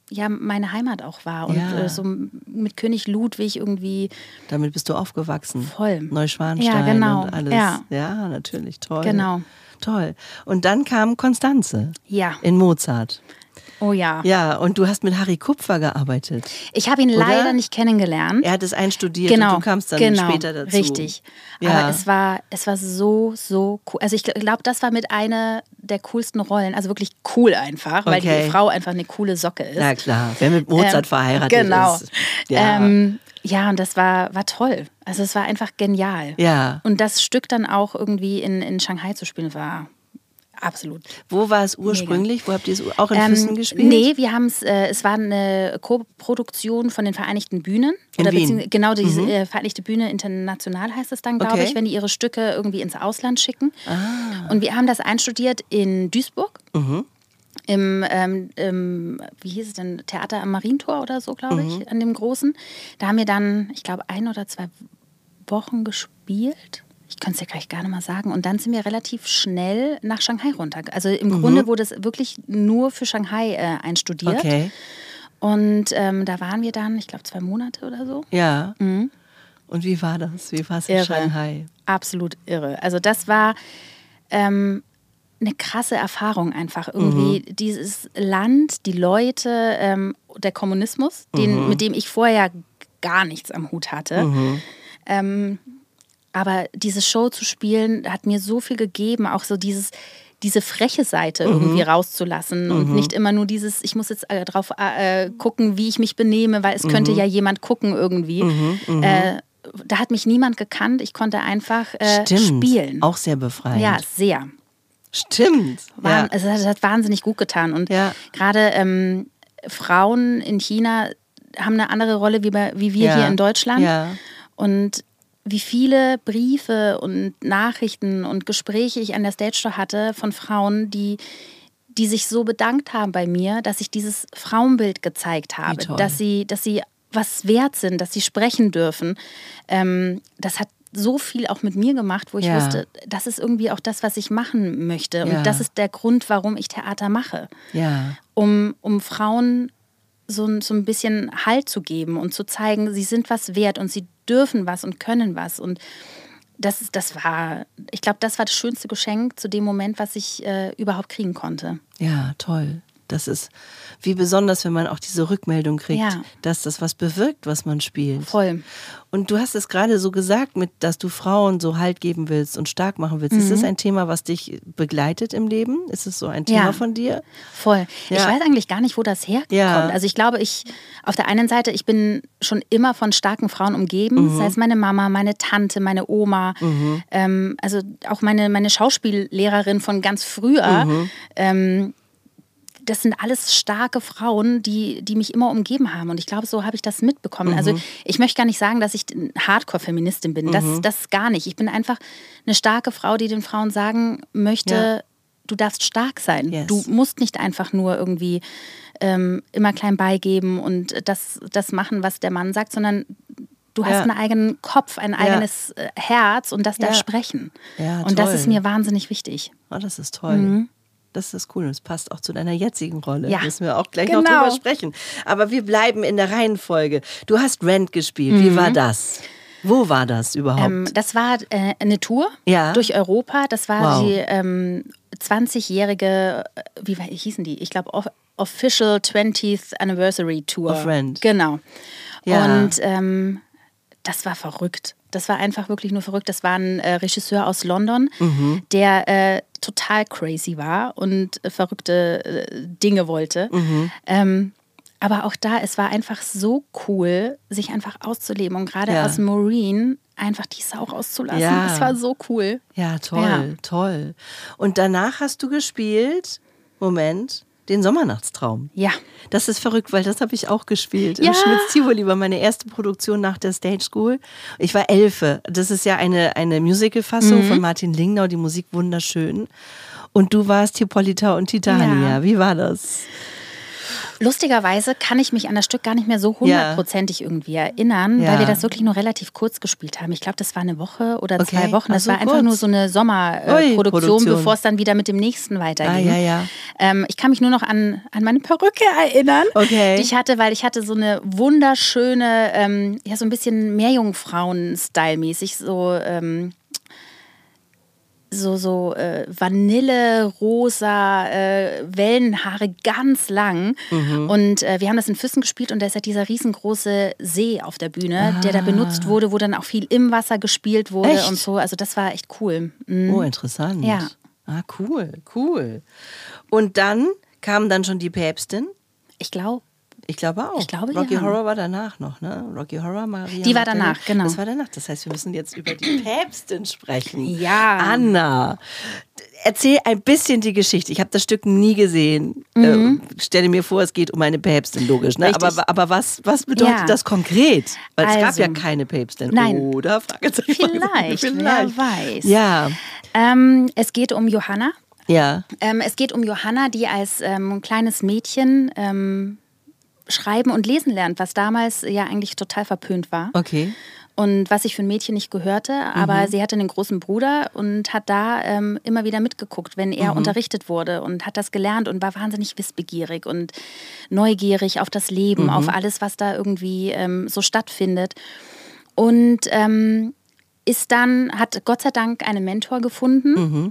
B: ja meine Heimat auch war. Und
A: Ja.
B: äh, so mit König Ludwig irgendwie.
A: Damit bist du aufgewachsen.
B: Voll.
A: Neuschwanstein
B: Ja, genau.
A: und alles.
B: Ja.
A: ja, natürlich, toll.
B: Genau.
A: Toll. Und dann kam Constanze
B: Ja.
A: in Mozart.
B: Oh ja.
A: Ja, und du hast mit Harry Kupfer gearbeitet.
B: Ich habe ihn
A: Oder?
B: leider nicht kennengelernt.
A: Er hat es einstudiert
B: Genau,
A: und du kamst dann
B: genau,
A: später dazu.
B: richtig.
A: Ja.
B: Aber es war, es war so, so cool. Also ich glaube, das war mit einer der coolsten Rollen. Also wirklich cool einfach, weil
A: Okay.
B: die Frau einfach eine coole Socke ist.
A: Na klar, wer mit Mozart
B: Ähm,
A: verheiratet
B: genau.
A: ist. Ja.
B: Ähm, ja, und das war, war toll. Also es war einfach genial.
A: ja.
B: Und das Stück dann auch irgendwie in, in Shanghai zu spielen, war absolut.
A: Wo war es ursprünglich? Wo habt ihr es auch in Füssen
B: Ähm,
A: gespielt?
B: nee, wir haben es, äh, es war eine Co-Produktion von den Vereinigten Bühnen.
A: In
B: Oder
A: Wien.
B: beziehungsweise- Genau, diese äh, Vereinigte Bühne International heißt es dann, glaube
A: Okay.
B: ich, wenn die ihre Stücke irgendwie ins Ausland schicken.
A: Ah.
B: Und wir haben das einstudiert in Duisburg.
A: Mhm.
B: Im, ähm, im, wie hieß es denn, Theater am Marientor oder so, glaube ich,
A: Mhm.
B: an dem großen. Da haben wir dann, ich glaube, ein oder zwei Wochen gespielt. Ich könnte es ja gleich gar nicht mal sagen. Und dann sind wir relativ schnell nach Shanghai runter. Also im
A: Mhm.
B: Grunde wurde es wirklich nur für Shanghai äh, einstudiert.
A: Okay.
B: Und ähm, da waren wir dann, ich glaube, zwei Monate oder so.
A: Ja. Und wie war das? Wie war es in
B: Irre.
A: Shanghai?
B: Absolut irre. Also das war ähm, eine krasse Erfahrung einfach. Irgendwie
A: Mhm.
B: dieses Land, die Leute, ähm, der Kommunismus, den,
A: Mhm.
B: mit dem ich vorher gar nichts am Hut hatte. Ähm, aber diese Show zu spielen, hat mir so viel gegeben, auch so dieses, diese freche Seite irgendwie rauszulassen und nicht immer nur dieses, ich muss jetzt äh, drauf äh, gucken, wie ich mich benehme, weil es könnte ja jemand gucken irgendwie. Äh, da hat mich niemand gekannt, ich konnte einfach äh,
A: Stimmt.
B: spielen.
A: Auch sehr befreiend.
B: Ja, sehr.
A: Stimmt.
B: War,
A: Ja.
B: also es hat wahnsinnig gut getan. Und
A: Ja.
B: gerade ähm, Frauen in China haben eine andere Rolle wie, bei, wie wir
A: Ja.
B: hier in Deutschland.
A: Ja.
B: Und wie viele Briefe und Nachrichten und Gespräche ich an der Stage Door hatte von Frauen, die, die sich so bedankt haben bei mir, dass ich dieses Frauenbild gezeigt habe,
A: toll.
B: dass sie, dass sie was wert sind, dass sie sprechen dürfen. Ähm, das hat so viel auch mit mir gemacht, wo ich
A: Ja.
B: wusste, das ist irgendwie auch das, was ich machen möchte. Und
A: Ja.
B: das ist der Grund, warum ich Theater mache.
A: Ja.
B: Um, um Frauen so, ein- so ein bisschen Halt zu geben und zu zeigen, sie sind was wert und sie dürfen was und können was. Und das, das war, ich glaube, das war das schönste Geschenk zu dem Moment, was ich äh, überhaupt kriegen konnte.
A: Ja, toll. Das ist wie besonders, wenn man auch diese Rückmeldung kriegt,
B: Ja.
A: dass das was bewirkt, was man spielt.
B: Voll.
A: Und du hast es gerade so gesagt, mit, dass du Frauen so Halt geben willst und stark machen willst. Ist das ein Thema, was dich begleitet im Leben? Ist es so ein Thema
B: Mhm. Ja.
A: von dir?
B: Voll. Ich
A: Ja.
B: weiß eigentlich gar nicht, wo das herkommt.
A: Ja.
B: Also ich glaube, ich auf der einen Seite, ich bin schon immer von starken Frauen umgeben,
A: Mhm.
B: sei es meine Mama, meine Tante, meine Oma, ähm, also auch meine, meine Schauspiellehrerin von ganz früher.
A: Mhm.
B: Ähm, das sind alles starke Frauen, die, die mich immer umgeben haben. Und ich glaube, so habe ich das mitbekommen.
A: Mhm.
B: Also ich möchte gar nicht sagen, dass ich Hardcore-Feministin bin. Das, das gar nicht. Ich bin einfach eine starke Frau, die den Frauen sagen möchte,
A: Ja.
B: du darfst stark sein.
A: Yes.
B: Du musst nicht einfach nur irgendwie ähm, immer klein beigeben und das, das machen, was der Mann sagt, sondern du hast
A: Ja.
B: einen eigenen Kopf, ein eigenes äh, Herz und das darf
A: Ja.
B: sprechen.
A: Ja,
B: und das
A: toll.
B: ist mir wahnsinnig wichtig.
A: Oh, das ist toll. Das ist cool. Das passt auch zu deiner jetzigen Rolle.
B: Ja.
A: Müssen wir auch gleich
B: Genau.
A: noch drüber sprechen. Aber wir bleiben in der Reihenfolge. Du hast Rent gespielt. Wie war das? Wo war das überhaupt?
B: Ähm, das war äh, eine Tour
A: Ja.
B: durch Europa. Das war
A: Wow.
B: die ähm, zwanzigjährige, äh, wie war- hießen die? Ich glaube, Off- Official twentieth Anniversary Tour.
A: Of Rent.
B: Genau.
A: Ja.
B: Und ähm, das war verrückt. Das war einfach wirklich nur verrückt. Das war ein äh, Regisseur aus London,
A: Mhm.
B: der äh, total crazy war und äh, verrückte äh, Dinge wollte.
A: Mhm.
B: Ähm, aber auch da, es war einfach so cool, sich einfach auszuleben und gerade
A: Ja.
B: aus Maureen einfach die Sau rauszulassen.
A: Ja.
B: Das war so cool.
A: Ja, toll,
B: Ja.
A: toll. Und danach hast du gespielt, Moment, den Sommernachtstraum.
B: Ja.
A: Das ist verrückt, weil das habe ich auch gespielt.
B: Ja.
A: Im Schmitz-Tivoli war meine erste Produktion nach der Stage School. Ich war Elfe. Das ist ja eine, eine Musical-Fassung
B: Mhm.
A: von Martin Lingnau, die Musik wunderschön. Und du warst Hippolyta und Titania.
B: Ja.
A: Wie war das?
B: Lustigerweise kann ich mich an das Stück gar nicht mehr so hundertprozentig ja. irgendwie erinnern, ja. weil wir das wirklich nur relativ kurz gespielt haben. Ich glaube, das war eine Woche oder okay. zwei Wochen. Das so, war einfach kurz. nur so eine Sommerproduktion, äh, bevor es dann wieder mit dem nächsten weiterging.
A: Ah, ja, ja.
B: Ähm, ich kann mich nur noch an, an meine Perücke erinnern,
A: okay.
B: die ich hatte, weil ich hatte so eine wunderschöne, ähm, ja so ein bisschen Meerjungfrauen-Style-mäßig, so... Ähm, so, so äh, Vanille-rosa äh, Wellenhaare, ganz lang. Mhm. Und äh, wir haben das in Füssen gespielt und da ist ja dieser riesengroße See auf der Bühne, ah. der da benutzt wurde, wo dann auch viel im Wasser gespielt wurde echt? und so. Also das war echt cool. Mhm.
A: Oh, interessant.
B: Ja.
A: Ah, cool, cool. Und dann kam dann schon die Päpstin?
B: Ich glaube.
A: Ich glaube auch.
B: Ich glaube,
A: Rocky
B: ja.
A: Horror war danach noch, ne? Rocky Horror, Maria.
B: Die war danach, genau.
A: Das war danach. Das heißt, wir müssen jetzt über die Päpstin sprechen.
B: Ja.
A: Anna, erzähl ein bisschen die Geschichte. Ich habe das Stück nie gesehen. Mhm. Äh, stelle mir vor, es geht um eine Päpstin, logisch. Ne? Aber, aber was, was bedeutet ja. das konkret? Weil also, es gab ja keine Päpstin.
B: Nein.
A: Oder?
B: Fragezeichen. Vielleicht, Vielleicht, wer weiß.
A: Ja.
B: Ähm, es geht um Johanna.
A: Ja.
B: Ähm, es geht um Johanna, die als ähm, kleines Mädchen... Ähm, schreiben und lesen lernt, was damals ja eigentlich total verpönt war.
A: Okay.
B: Und was ich für ein Mädchen nicht gehörte, aber mhm. sie hatte einen großen Bruder und hat da ähm, immer wieder mitgeguckt, wenn er mhm. unterrichtet wurde und hat das gelernt und war wahnsinnig wissbegierig und neugierig auf das Leben, mhm. auf alles, was da irgendwie ähm, so stattfindet. Und ähm, ist dann, hat Gott sei Dank einen Mentor gefunden.
A: Mhm.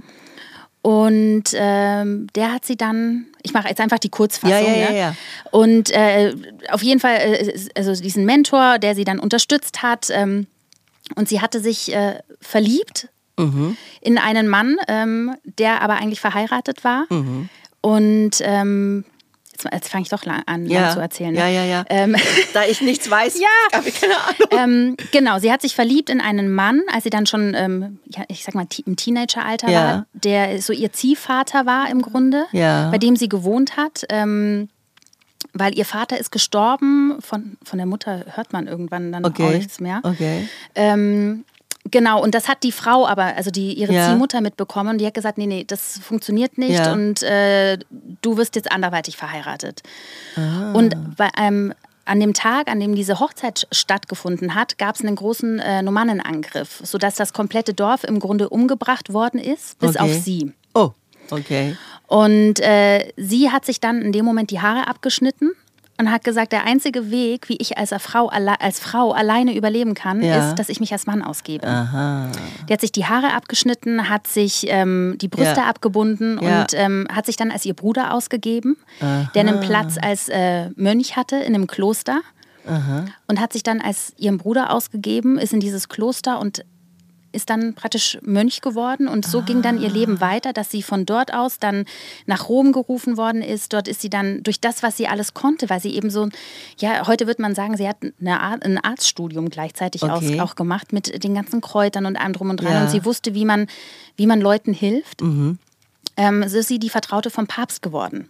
B: Und ähm, der hat sie dann, ich mache jetzt einfach die Kurzfassung,
A: ja, ja, ja,
B: ja.
A: ja.
B: Und äh, auf jeden Fall, äh, also diesen Mentor, der sie dann unterstützt hat, ähm, und sie hatte sich äh, verliebt mhm. in einen Mann, ähm, der aber eigentlich verheiratet war. Mhm. Und ähm, jetzt, jetzt fange ich doch lang an
A: ja.
B: lang zu erzählen. Ne?
A: Ja, ja, ja.
B: Ähm,
A: da ich nichts weiß,
B: ja.
A: habe ich keine Ahnung.
B: Ähm, genau, sie hat sich verliebt in einen Mann, als sie dann schon, ähm, ja, ich sag mal, im Teenageralter
A: ja.
B: war, der so ihr Ziehvater war im Grunde,
A: ja.
B: bei dem sie gewohnt hat. Ähm, weil ihr Vater ist gestorben, von, von der Mutter hört man irgendwann dann
A: okay.
B: auch nichts mehr.
A: Okay.
B: Ähm, Genau, und das hat die Frau aber, also die, ihre
A: ja.
B: Ziehmutter mitbekommen und die hat gesagt, nee, nee, das funktioniert nicht
A: ja.
B: und äh, du wirst jetzt anderweitig verheiratet.
A: Ah.
B: Und bei einem, an dem Tag, an dem diese Hochzeit stattgefunden hat, gab es einen großen äh, Normannenangriff, sodass das komplette Dorf im Grunde umgebracht worden ist, bis
A: okay.
B: auf sie.
A: Oh, okay.
B: Und äh, sie hat sich dann in dem Moment die Haare abgeschnitten. Und hat gesagt, der einzige Weg, wie ich als Frau, als Frau alleine überleben kann,
A: ja.
B: ist, dass ich mich als Mann ausgebe.
A: Aha.
B: Die hat sich die Haare abgeschnitten, hat sich ähm, die Brüste
A: ja.
B: abgebunden
A: ja.
B: und ähm, hat sich dann als ihr Bruder ausgegeben,
A: Aha.
B: der einen Platz als äh, Mönch hatte in einem Kloster.
A: Aha.
B: Und hat sich dann als ihren Bruder ausgegeben, ist in dieses Kloster und ist dann praktisch Mönch geworden und so ah. ging dann ihr Leben weiter, dass sie von dort aus dann nach Rom gerufen worden ist. Dort ist sie dann durch das, was sie alles konnte, weil sie eben so, ja, heute würde man sagen, sie hat eine Art, ein Arztstudium gleichzeitig okay. auch, auch gemacht mit den ganzen Kräutern und allem drum und dran. Ja. Und sie wusste, wie man, wie man Leuten hilft.
A: Mhm.
B: Ähm, so ist sie die Vertraute vom Papst geworden.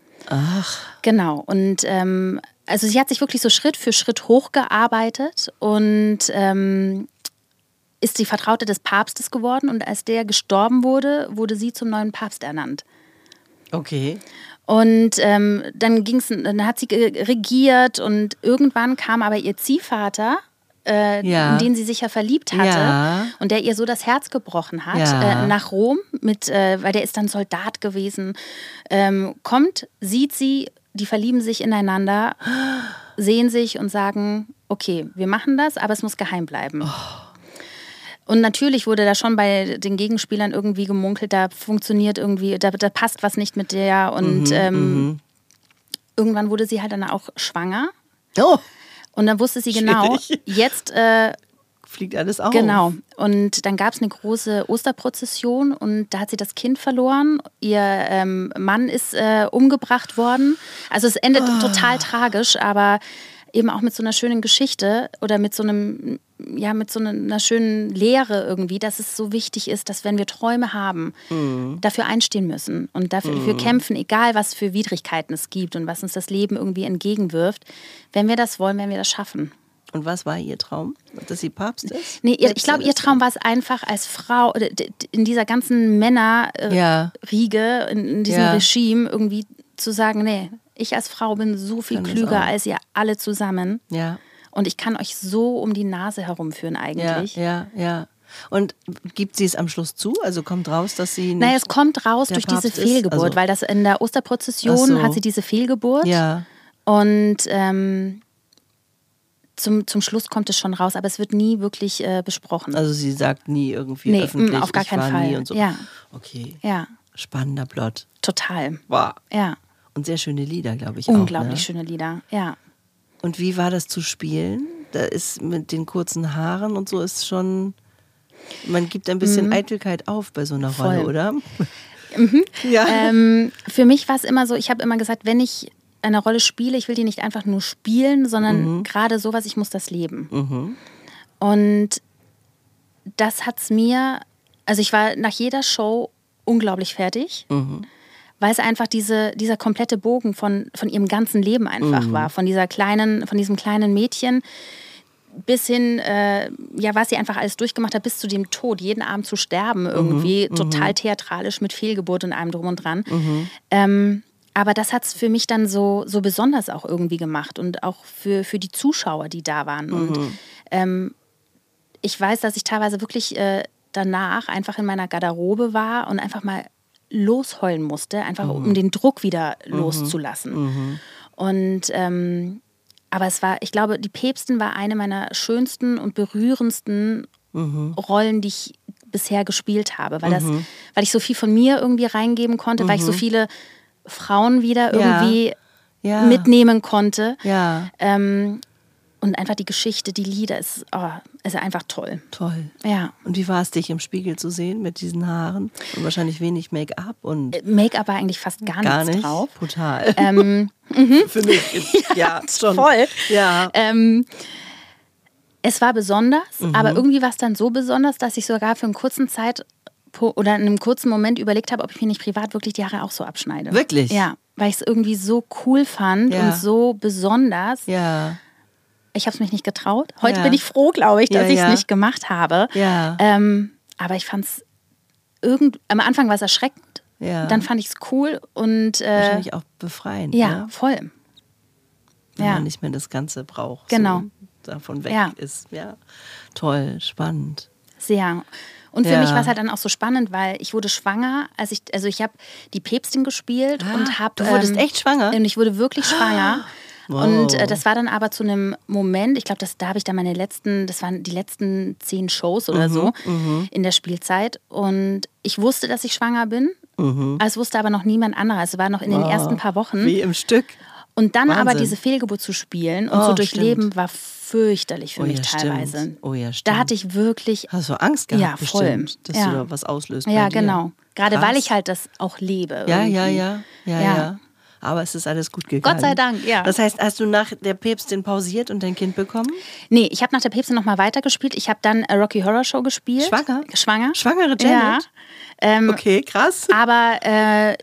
A: Ach.
B: Genau. Und ähm, also sie hat sich wirklich so Schritt für Schritt hochgearbeitet und ähm, ist die Vertraute des Papstes geworden und als der gestorben wurde, wurde sie zum neuen Papst ernannt.
A: Okay.
B: Und ähm, dann ging's, dann hat sie regiert und irgendwann kam aber ihr Ziehvater, äh,
A: ja.
B: in den sie sich ja verliebt hatte
A: ja.
B: und der ihr so das Herz gebrochen hat,
A: ja.
B: äh, nach Rom, mit, äh, weil der ist dann Soldat gewesen, ähm, kommt, sieht sie, die verlieben sich ineinander, sehen sich und sagen, okay, wir machen das, aber es muss geheim bleiben.
A: Oh.
B: Und natürlich wurde da schon bei den Gegenspielern irgendwie gemunkelt, da funktioniert irgendwie, da, da passt was nicht mit der. Und
A: mhm,
B: ähm,
A: mhm.
B: irgendwann wurde sie halt dann auch schwanger.
A: Oh.
B: Und dann wusste sie genau,
A: Schwierig.
B: jetzt äh,
A: fliegt alles auf.
B: Genau. Und dann gab es eine große Osterprozession und da hat sie das Kind verloren. Ihr ähm, Mann ist äh, umgebracht worden. Also es endet oh. total tragisch, aber eben auch mit so einer schönen Geschichte oder mit so einem, ja, mit so einer schönen Lehre irgendwie, dass es so wichtig ist, dass wenn wir Träume haben, mhm. dafür einstehen müssen und dafür mhm. kämpfen, egal was für Widrigkeiten es gibt und was uns das Leben irgendwie entgegenwirft. Wenn wir das wollen, werden wir das schaffen.
A: Und was war ihr Traum? Dass sie Papst ist?
B: Nee, ihr, ich glaube, ihr Traum war es einfach als Frau, in dieser ganzen Männerriege,
A: ja.
B: in, in diesem ja. Regime irgendwie zu sagen, nee, ich als Frau bin so viel
A: Kann das
B: klüger
A: auch.
B: als ihr alle zusammen.
A: Ja.
B: Und ich kann euch so um die Nase herumführen eigentlich.
A: Ja, ja, ja. Und gibt sie es am Schluss zu? Also kommt raus, dass sie nicht...
B: Naja, es kommt raus durch diese
A: Papst ist?
B: Fehlgeburt,
A: Also-
B: weil das in der Osterprozession
A: Ach so.
B: hat sie diese Fehlgeburt.
A: Ja,
B: Und ähm, zum, zum Schluss kommt es schon raus, aber es wird nie wirklich äh, besprochen.
A: also sie sagt nie irgendwie
B: Nee,
A: öffentlich,
B: mm, auf gar
A: ich
B: keinen
A: war
B: Fall.
A: nie und so.
B: Ja.
A: Okay,
B: Ja,
A: spannender Plot.
B: total.
A: Wow.
B: Ja,
A: Und sehr schöne Lieder, glaube ich
B: unglaublich
A: auch. Ne?
B: schöne Lieder. Ja.
A: Und wie war das zu spielen? Da ist mit den kurzen Haaren und so ist schon... Man gibt ein bisschen Eitelkeit auf bei so einer
B: Mhm. Voll.
A: Rolle, oder? Ja.
B: Ähm, für mich war es immer so, ich habe immer gesagt, wenn ich eine Rolle spiele, ich will die nicht einfach nur spielen, sondern
A: Mhm.
B: gerade sowas, ich muss das leben. Und das hat es mir, also ich war nach jeder Show unglaublich fertig,
A: Mhm.
B: weil es einfach diese, dieser komplette Bogen von, von ihrem ganzen Leben einfach
A: Mhm.
B: war, von dieser kleinen, von diesem kleinen Mädchen bis hin, äh, ja, was sie einfach alles durchgemacht hat, bis zu dem Tod, jeden Abend zu sterben irgendwie,
A: Mhm.
B: total theatralisch mit Fehlgeburt und allem drum und dran. Ähm, aber das hat es für mich dann so, so besonders auch irgendwie gemacht und auch für, für die Zuschauer, die da waren. Und ähm, ich weiß, dass ich teilweise wirklich äh, danach einfach in meiner Garderobe war und einfach mal losheulen musste, einfach um den Druck wieder loszulassen. Und ähm, aber es war, ich glaube, die Päpstin war eine meiner schönsten und berührendsten Rollen, die ich bisher gespielt habe, weil, das, weil ich so viel von mir irgendwie reingeben konnte, weil ich so viele Frauen wieder
A: Ja.
B: irgendwie
A: Ja.
B: mitnehmen konnte.
A: Ja,
B: Ähm, und einfach die Geschichte, die Lieder, ist, oh, ist einfach toll.
A: toll.
B: Ja.
A: Und wie war es, dich im Spiegel zu sehen mit diesen Haaren? Und wahrscheinlich wenig Make-up und
B: Make-up war eigentlich fast gar,
A: gar
B: nichts
A: nicht.
B: drauf.
A: Brutal.
B: Ähm,
A: Für mich. Ja, schon.
B: voll.
A: Ja.
B: Ähm, es war besonders,
A: Mhm.
B: aber irgendwie war es dann so besonders, dass ich sogar für einen kurzen Zeit oder in einem kurzen Moment überlegt habe, ob ich mir nicht privat wirklich die Haare auch so abschneide.
A: Wirklich?
B: Ja, weil ich es irgendwie so cool fand
A: Ja.
B: und so besonders.
A: Ja.
B: Ich habe es mich nicht getraut. Heute
A: Ja.
B: bin ich froh, glaube ich, dass
A: Ja,
B: ich es
A: ja.
B: nicht gemacht habe.
A: Ja.
B: Ähm, aber ich fand es irgend am Anfang war es erschreckend.
A: Ja.
B: Dann fand ich es cool und äh,
A: Wahrscheinlich auch befreiend.
B: ja,
A: Ne?
B: voll.
A: Wenn
B: Ja.
A: man nicht mehr das Ganze braucht.
B: Genau.
A: So davon weg
B: Ja.
A: ist. Ja. Toll, spannend.
B: Sehr. Und für
A: Ja.
B: mich war es halt dann auch so spannend, weil ich wurde schwanger, als ich, also ich habe die Päpstin gespielt
A: Ah,
B: und habe.
A: du wurdest echt schwanger?
B: Und ich wurde wirklich schwanger.
A: Wow.
B: Und äh, das war dann aber zu einem Moment, ich glaube, das, da habe ich dann meine letzten, das waren die letzten zehn Shows oder
A: Mhm,
B: so in der Spielzeit. Und ich wusste, dass ich schwanger bin. Es wusste aber noch niemand anderer. Es war noch in den
A: Mhm. Wow.
B: ersten paar Wochen.
A: Wie im Stück.
B: Und dann aber
A: Wahnsinn.
B: diese Fehlgeburt zu spielen und
A: Oh,
B: zu durchleben,
A: stimmt.
B: war fürchterlich für
A: Oh
B: mich
A: ja,
B: teilweise.
A: stimmt. Oh ja,
B: Da
A: stimmt.
B: hatte ich wirklich
A: Hast du Angst gehabt,
B: Ja, voll.
A: bestimmt, dass
B: Ja.
A: du da was auslöst
B: Ja,
A: bei dir.
B: genau. Gerade
A: Krass.
B: weil ich halt das auch lebe.
A: Ja,
B: irgendwie.
A: ja, ja, ja,
B: Ja.
A: ja. Aber es ist alles gut gegangen.
B: Gott sei Dank, ja.
A: Das heißt, hast du nach der Päpstin pausiert und dein Kind bekommen?
B: Nee, ich habe nach der Päpstin nochmal weitergespielt. Ich habe dann äh, Rocky Horror Show gespielt.
A: Schwanger?
B: Schwanger.
A: Schwangere Janet?
B: Ja. Ähm,
A: Okay, krass.
B: Aber äh,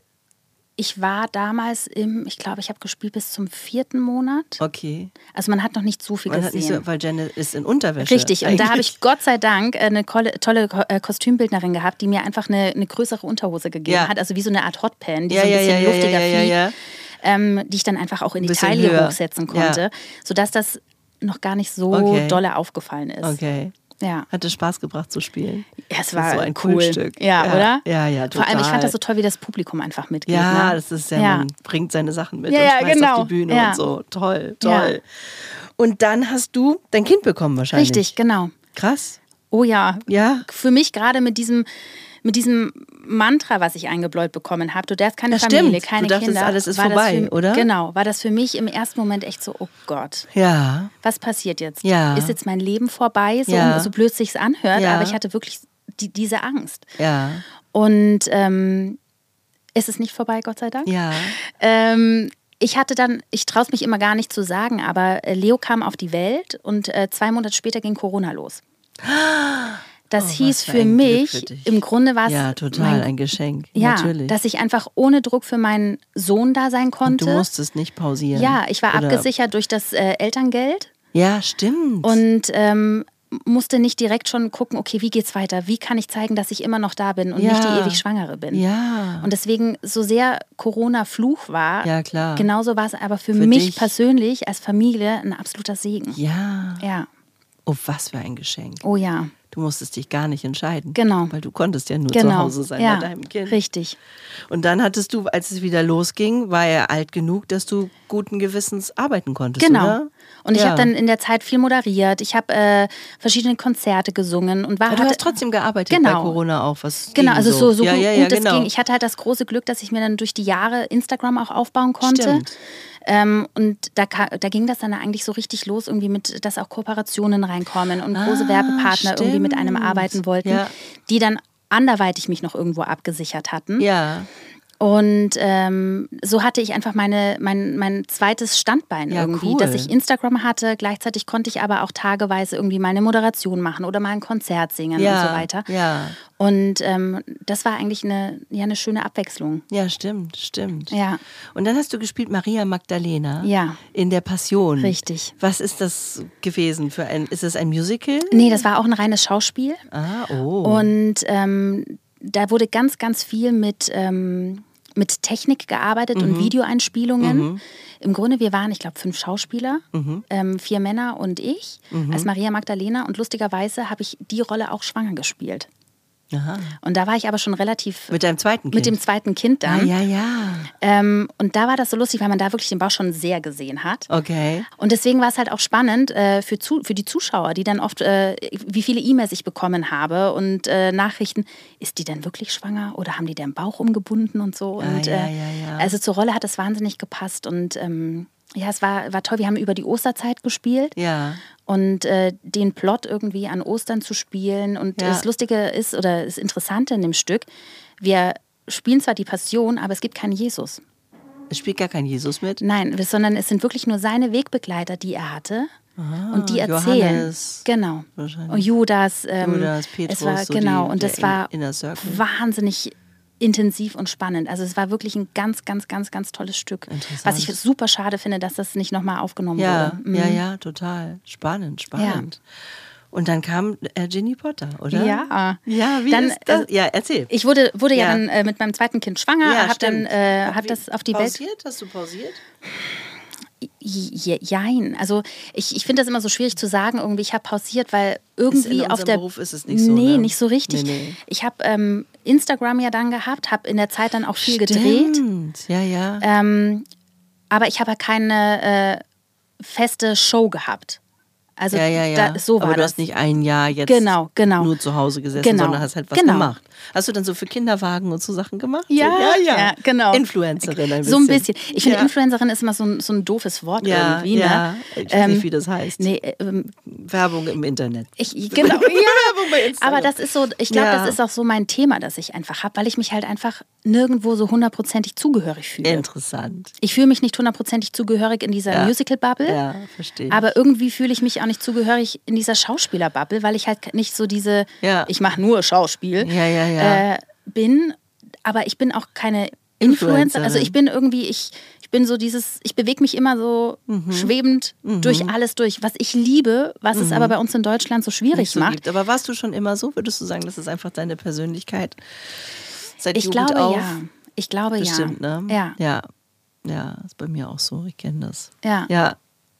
B: ich war damals im, ich glaube, ich habe gespielt bis zum vierten Monat.
A: Okay.
B: Also man hat noch nicht so viel
A: Man hat
B: gesehen.
A: nicht so, weil Janet ist in Unterwäsche.
B: Richtig, und da habe
A: eigentlich.
B: ich Gott sei Dank eine tolle, tolle Ko- äh, Kostümbildnerin gehabt, die mir einfach eine, eine größere Unterhose gegeben
A: Ja.
B: hat, also wie so eine Art Hotpan, die
A: Ja,
B: so ein
A: ja,
B: bisschen
A: ja, ja,
B: luftiger
A: ja, ja,
B: fliegt,
A: ja.
B: Ähm, die ich dann einfach auch in die
A: Bisschen
B: Taille
A: höher.
B: hochsetzen konnte,
A: Ja.
B: sodass das noch gar nicht so
A: Okay.
B: dolle aufgefallen ist.
A: Okay.
B: Ja.
A: Hat es Spaß gebracht zu spielen?
B: Ja, es
A: Das
B: war
A: ist so ein
B: cool.
A: Kunststück.
B: Ja,
A: Ja.
B: oder?
A: Ja, ja,
B: Vor allem, ich
A: total.
B: fand das so toll, wie das Publikum einfach mitgeht.
A: Ja,
B: ne?
A: das ist ja,
B: Ja.
A: man bringt seine Sachen mit
B: Ja,
A: und
B: ja,
A: schmeißt
B: genau.
A: auf die Bühne
B: Ja.
A: und so. Toll,
B: Ja.
A: toll. Und dann hast du dein Kind bekommen wahrscheinlich.
B: Richtig, genau.
A: Krass.
B: Oh ja.
A: Ja.
B: Für mich gerade mit diesem, mit diesem Mantra, was ich eingebläut bekommen habe, du darfst keine
A: Ja,
B: Familie,
A: stimmt.
B: keine
A: Du dachtest,
B: Kinder.
A: alles ist
B: war das
A: vorbei,
B: für,
A: oder?
B: Genau, war das für mich im ersten Moment echt so, oh Gott,
A: Ja.
B: was passiert jetzt?
A: Ja.
B: Ist jetzt mein Leben vorbei, so,
A: Ja.
B: so blöd sich's anhört,
A: Ja.
B: aber ich hatte wirklich die, diese Angst.
A: Ja.
B: Und ähm, ist es nicht vorbei, Gott sei Dank?
A: Ja.
B: Ähm, ich hatte dann, ich traue es mich immer gar nicht zu sagen, aber äh, Leo kam auf die Welt und äh, zwei Monate später ging Corona los. Das
A: Oh,
B: hieß
A: was für
B: für
A: ein Glück
B: mich,
A: für dich.
B: im Grunde war es
A: Ja, total
B: mein,
A: ein Geschenk.
B: ja,
A: Natürlich.
B: dass ich einfach ohne Druck für meinen Sohn da sein
A: Und
B: konnte.
A: du musstest nicht pausieren.
B: Ja, ich war
A: Oder-
B: abgesichert durch das äh, Elterngeld
A: Ja, stimmt.
B: und ähm, musste nicht direkt schon gucken, okay, wie geht's weiter? Wie kann ich zeigen, dass ich immer noch da bin und
A: ja.
B: nicht die ewig Schwangere bin?
A: Ja.
B: Und deswegen, so sehr Corona Fluch war,
A: ja, klar.
B: genauso war es aber für,
A: für
B: mich
A: dich.
B: persönlich als Familie ein absoluter Segen.
A: Ja.
B: Ja.
A: Oh, was für ein Geschenk.
B: Oh ja.
A: Du musstest dich gar nicht entscheiden.
B: Genau.
A: Weil du konntest ja nur
B: genau.
A: zu Hause sein
B: ja.
A: bei deinem Kind.
B: Richtig.
A: Und dann hattest du, als es wieder losging, war er alt genug, dass du guten Gewissens arbeiten konntest,
B: Genau.
A: oder?
B: Und ich
A: ja.
B: habe dann in der Zeit viel moderiert. Ich habe äh, verschiedene Konzerte gesungen. Und war,
A: Aber du
B: hatte,
A: hast trotzdem gearbeitet
B: genau.
A: bei Corona auch. Was
B: genau, also so, so
A: ja,
B: gut
A: ja, ja,
B: es
A: genau.
B: ging. Ich hatte halt das große Glück, dass ich mir dann durch die Jahre Instagram auch aufbauen konnte.
A: Stimmt.
B: Ähm, und da, da ging das dann eigentlich so richtig los, irgendwie mit, dass auch Kooperationen reinkommen und große
A: Ah,
B: Werbepartner
A: stimmt.
B: irgendwie mit einem arbeiten wollten,
A: Ja.
B: die dann anderweitig mich noch irgendwo abgesichert hatten.
A: Ja.
B: Und ähm, so hatte ich einfach meine, mein, mein zweites Standbein
A: Ja,
B: irgendwie,
A: cool.
B: dass ich Instagram hatte. Gleichzeitig konnte ich aber auch tageweise irgendwie meine Moderation machen oder mal ein Konzert singen
A: ja.
B: und so weiter.
A: Ja.
B: Und ähm, das war eigentlich eine, ja, eine schöne Abwechslung.
A: Ja, stimmt, stimmt.
B: Ja.
A: Und dann hast du gespielt Maria Magdalena
B: Ja.
A: in der Passion.
B: Richtig.
A: Was ist das gewesen für ein, ist es ein Musical?
B: Nee, das war auch ein reines Schauspiel.
A: Ah, oh.
B: Und ähm, da wurde ganz, ganz viel mit, ähm, mit Technik gearbeitet
A: Mhm.
B: und Videoeinspielungen.
A: Mhm.
B: Im Grunde, wir waren, ich glaube, fünf Schauspieler,
A: Mhm.
B: ähm, vier Männer und ich
A: Mhm.
B: als Maria Magdalena. Und lustigerweise habe ich die Rolle auch schwanger gespielt.
A: Aha.
B: Und da war ich aber schon relativ
A: Mit deinem zweiten Kind?
B: mit dem zweiten Kind
A: Ah,
B: dann.
A: ja, ja.
B: Ähm, und da war das so lustig, weil man da wirklich den Bauch schon sehr gesehen hat.
A: Okay.
B: Und deswegen war es halt auch spannend äh, für, zu, für die Zuschauer, die dann oft, äh, wie viele E-Mails ich bekommen habe und äh, Nachrichten, ist die denn wirklich schwanger oder haben die den Bauch umgebunden und so.
A: Ah,
B: Und,
A: ja,
B: äh,
A: ja, ja.
B: Also zur Rolle hat es wahnsinnig gepasst und ähm, ja, es war, war toll. Wir haben über die Osterzeit gespielt.
A: Ja.
B: Und äh, den Plot irgendwie an Ostern zu spielen. Und
A: Ja.
B: das Lustige ist, oder das Interessante in dem Stück, wir spielen zwar die Passion, aber es gibt keinen Jesus.
A: Es spielt gar kein Jesus mit?
B: Nein, sondern es sind wirklich nur seine Wegbegleiter, die er hatte.
A: Ah,
B: Und die erzählen.
A: Johannes.
B: Genau.
A: Wahrscheinlich.
B: Und Judas. Ähm,
A: Judas, Petrus,
B: es war,
A: so
B: genau.
A: die-
B: und
A: der
B: das war
A: Inner Circle.
B: wahnsinnig intensiv und spannend. Also es war wirklich ein ganz, ganz, ganz, ganz tolles Stück.
A: Interessant.
B: Was ich super schade finde, dass das nicht nochmal aufgenommen
A: Ja,
B: wurde. Mhm.
A: ja, ja, total. Spannend, spannend. Und dann kam äh, Ginny Potter, oder?
B: Ja.
A: Ja, wie
B: Dann,
A: ist das?
B: äh,
A: Ja, erzähl.
B: Ich wurde, wurde ja,
A: Ja.
B: dann äh, mit meinem zweiten Kind schwanger,
A: ja,
B: habe dann
A: stimmt.
B: äh, hab
A: Wie-
B: das auf die Welt.
A: pausiert? Hast du pausiert?
B: Je- Jein. Also ich, ich finde das immer so schwierig zu sagen, irgendwie, ich habe pausiert, weil
A: Ist
B: irgendwie
A: in
B: auf
A: unserem
B: der.
A: Beruf ist es nicht so,
B: Nee,
A: ne?
B: nicht so richtig.
A: Nee, nee.
B: Ich habe ähm, Instagram ja dann gehabt, habe in der Zeit dann auch viel gedreht.
A: Stimmt. Ja, ja.
B: Ähm, aber ich habe ja keine äh, feste Show gehabt. Also
A: ja, ja, ja.
B: Da, so war
A: Aber du
B: das.
A: hast nicht ein Jahr jetzt
B: Genau, genau.
A: nur zu Hause gesessen,
B: Genau.
A: sondern hast halt was
B: Genau.
A: gemacht. Hast du dann so für Kinderwagen und so Sachen gemacht?
B: Ja,
A: so, ja,
B: ja, genau.
A: Influencerin ein bisschen.
B: So ein bisschen. Ich finde,
A: Ja.
B: Influencerin ist immer so ein, so ein doofes Wort
A: Ja,
B: irgendwie.
A: ja.
B: Ne?
A: Ich weiß nicht, wie das heißt.
B: Nee, ähm,
A: Werbung im Internet.
B: Ich, genau, ja.
A: Werbung bei Instagram.
B: Aber das ist so, ich glaube,
A: Ja.
B: das ist auch so mein Thema, das ich einfach habe, weil ich mich halt einfach nirgendwo so hundertprozentig zugehörig fühle.
A: Interessant.
B: Ich fühle mich nicht hundertprozentig zugehörig in dieser
A: Ja.
B: Musical-Bubble,
A: Ja, verstehe.
B: aber irgendwie fühle ich mich auch nicht zugehörig in dieser Schauspieler-Bubble, weil ich halt nicht so diese,
A: Ja.
B: ich mache nur Schauspiel,
A: Ja, ja, ja.
B: Äh, bin, aber ich bin auch keine Influencer.
A: Influencerin.
B: Also ich bin irgendwie, ich, ich bin so dieses, ich bewege mich immer so
A: Mhm.
B: schwebend durch alles durch, was ich liebe, was es aber bei uns in Deutschland so schwierig
A: Mhm. Nicht so
B: macht.
A: gibt. Aber warst du schon immer so? Würdest du sagen, das ist einfach deine Persönlichkeit? Seit
B: Ich
A: Jugend
B: glaube
A: auf?
B: ja. Ich glaube
A: Bestimmt,
B: ja.
A: ne?
B: Ja.
A: Ja. Ja, ist bei mir auch so. Ich kenne das.
B: Ja.
A: Ja,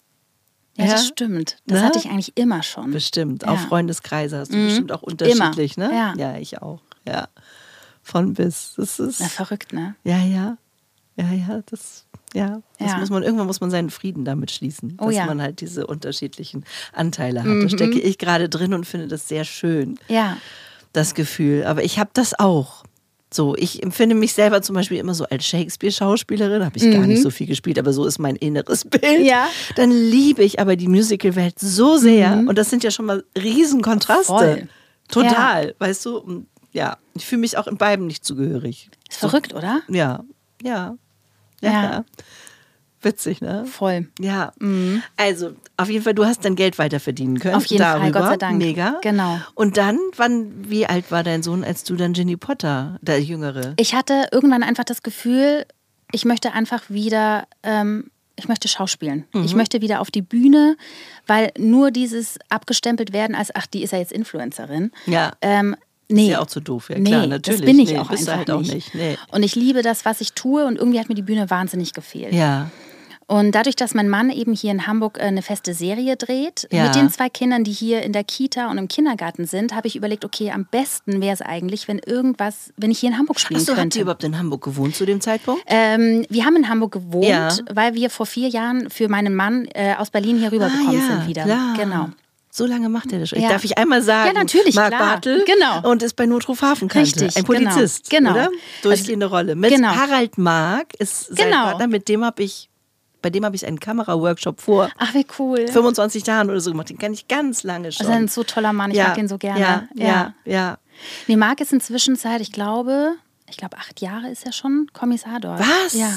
B: Ja,
A: Ja.
B: das stimmt. Das
A: Ne?
B: hatte ich eigentlich immer schon.
A: bestimmt.
B: Ja.
A: Auch Freundeskreise hast du
B: Mhm.
A: bestimmt auch unterschiedlich,
B: Immer.
A: ne?
B: Ja.
A: Ja, ich auch. Ja. Von bis. Das ist.
B: Na, verrückt, ne?
A: Ja, ja. Ja, ja, das, ja, das
B: Ja.
A: muss man, irgendwann muss man seinen Frieden damit schließen,
B: Oh
A: dass
B: ja.
A: man halt diese unterschiedlichen Anteile hat. Da stecke ich gerade drin und finde das sehr schön,
B: Ja.
A: das Gefühl. Aber ich habe das auch. So, ich empfinde mich selber zum Beispiel immer so als Shakespeare-Schauspielerin, habe ich gar nicht so viel gespielt, aber so ist mein inneres Bild.
B: Ja.
A: Dann liebe ich aber die Musical-Welt so sehr und das sind ja schon mal Riesenkontraste.
B: Voll.
A: Total, weißt du? Und ja, ich fühle mich auch in beiden nicht zugehörig.
B: Ist verrückt, oder?
A: Ja, ja, ja,
B: Ja.
A: ja. Witzig, ne?
B: Voll.
A: Ja. Also, auf jeden Fall, du hast dann Geld weiter verdienen können.
B: Auf jeden Fall,
A: darüber.
B: Gott sei Dank.
A: Mega.
B: Genau.
A: Und dann, wann, wie alt war dein Sohn, als du dann Ginny Potter, der Jüngere?
B: Ich hatte irgendwann einfach das Gefühl, ich möchte einfach wieder ähm, ich möchte schauspielen. Mhm. Ich möchte wieder auf die Bühne, weil nur dieses abgestempelt werden als, ach, die ist ja jetzt Influencerin.
A: Ja.
B: Ähm, Nee.
A: Ist ja auch zu doof, ja klar,
B: nee,
A: natürlich.
B: Das bin ich
A: nee,
B: auch
A: bist
B: einfach
A: halt auch
B: nicht.
A: nicht. Nee.
B: Und ich liebe das, was ich tue und irgendwie hat mir die Bühne wahnsinnig gefehlt.
A: Ja.
B: Und dadurch, dass mein Mann eben hier in Hamburg eine feste Serie dreht,
A: ja.
B: mit den zwei Kindern, die hier in der Kita und im Kindergarten sind, habe ich überlegt, okay, am besten wäre es eigentlich, wenn irgendwas, wenn ich hier in Hamburg spielen
A: Ach so,
B: könnte.
A: habt ihr überhaupt in Hamburg gewohnt zu dem Zeitpunkt?
B: Ähm, wir haben in Hamburg gewohnt,
A: ja.
B: weil wir vor vier Jahren für meinen Mann äh, aus Berlin hier rübergekommen
A: ah, ja,
B: sind wieder.
A: Klar.
B: Genau.
A: So lange macht er das schon.
B: Ja.
A: Darf ich einmal sagen?
B: Ja, natürlich,
A: Marc
B: klar.
A: Bartel
B: Genau.
A: und ist bei Notruf Hafenkante.
B: Richtig,
A: ein Polizist,
B: genau.
A: oder? Durchgehende also, Rolle. Mit
B: genau.
A: Harald Mark ist sein
B: genau.
A: Partner, mit dem habe ich, bei dem habe ich einen Kameraworkshop vor
B: Ach, wie cool.
A: fünfundzwanzig Jahren oder so gemacht. Den kenne ich ganz lange schon.
B: Das ist ein so toller Mann, ich
A: ja.
B: mag ihn so gerne.
A: Ja, ja, ja. ja.
B: Nee, Marc ist inzwischen seit, ich glaube, ich glaube acht Jahre ist er schon Kommissar dort.
A: Was?
B: Ja.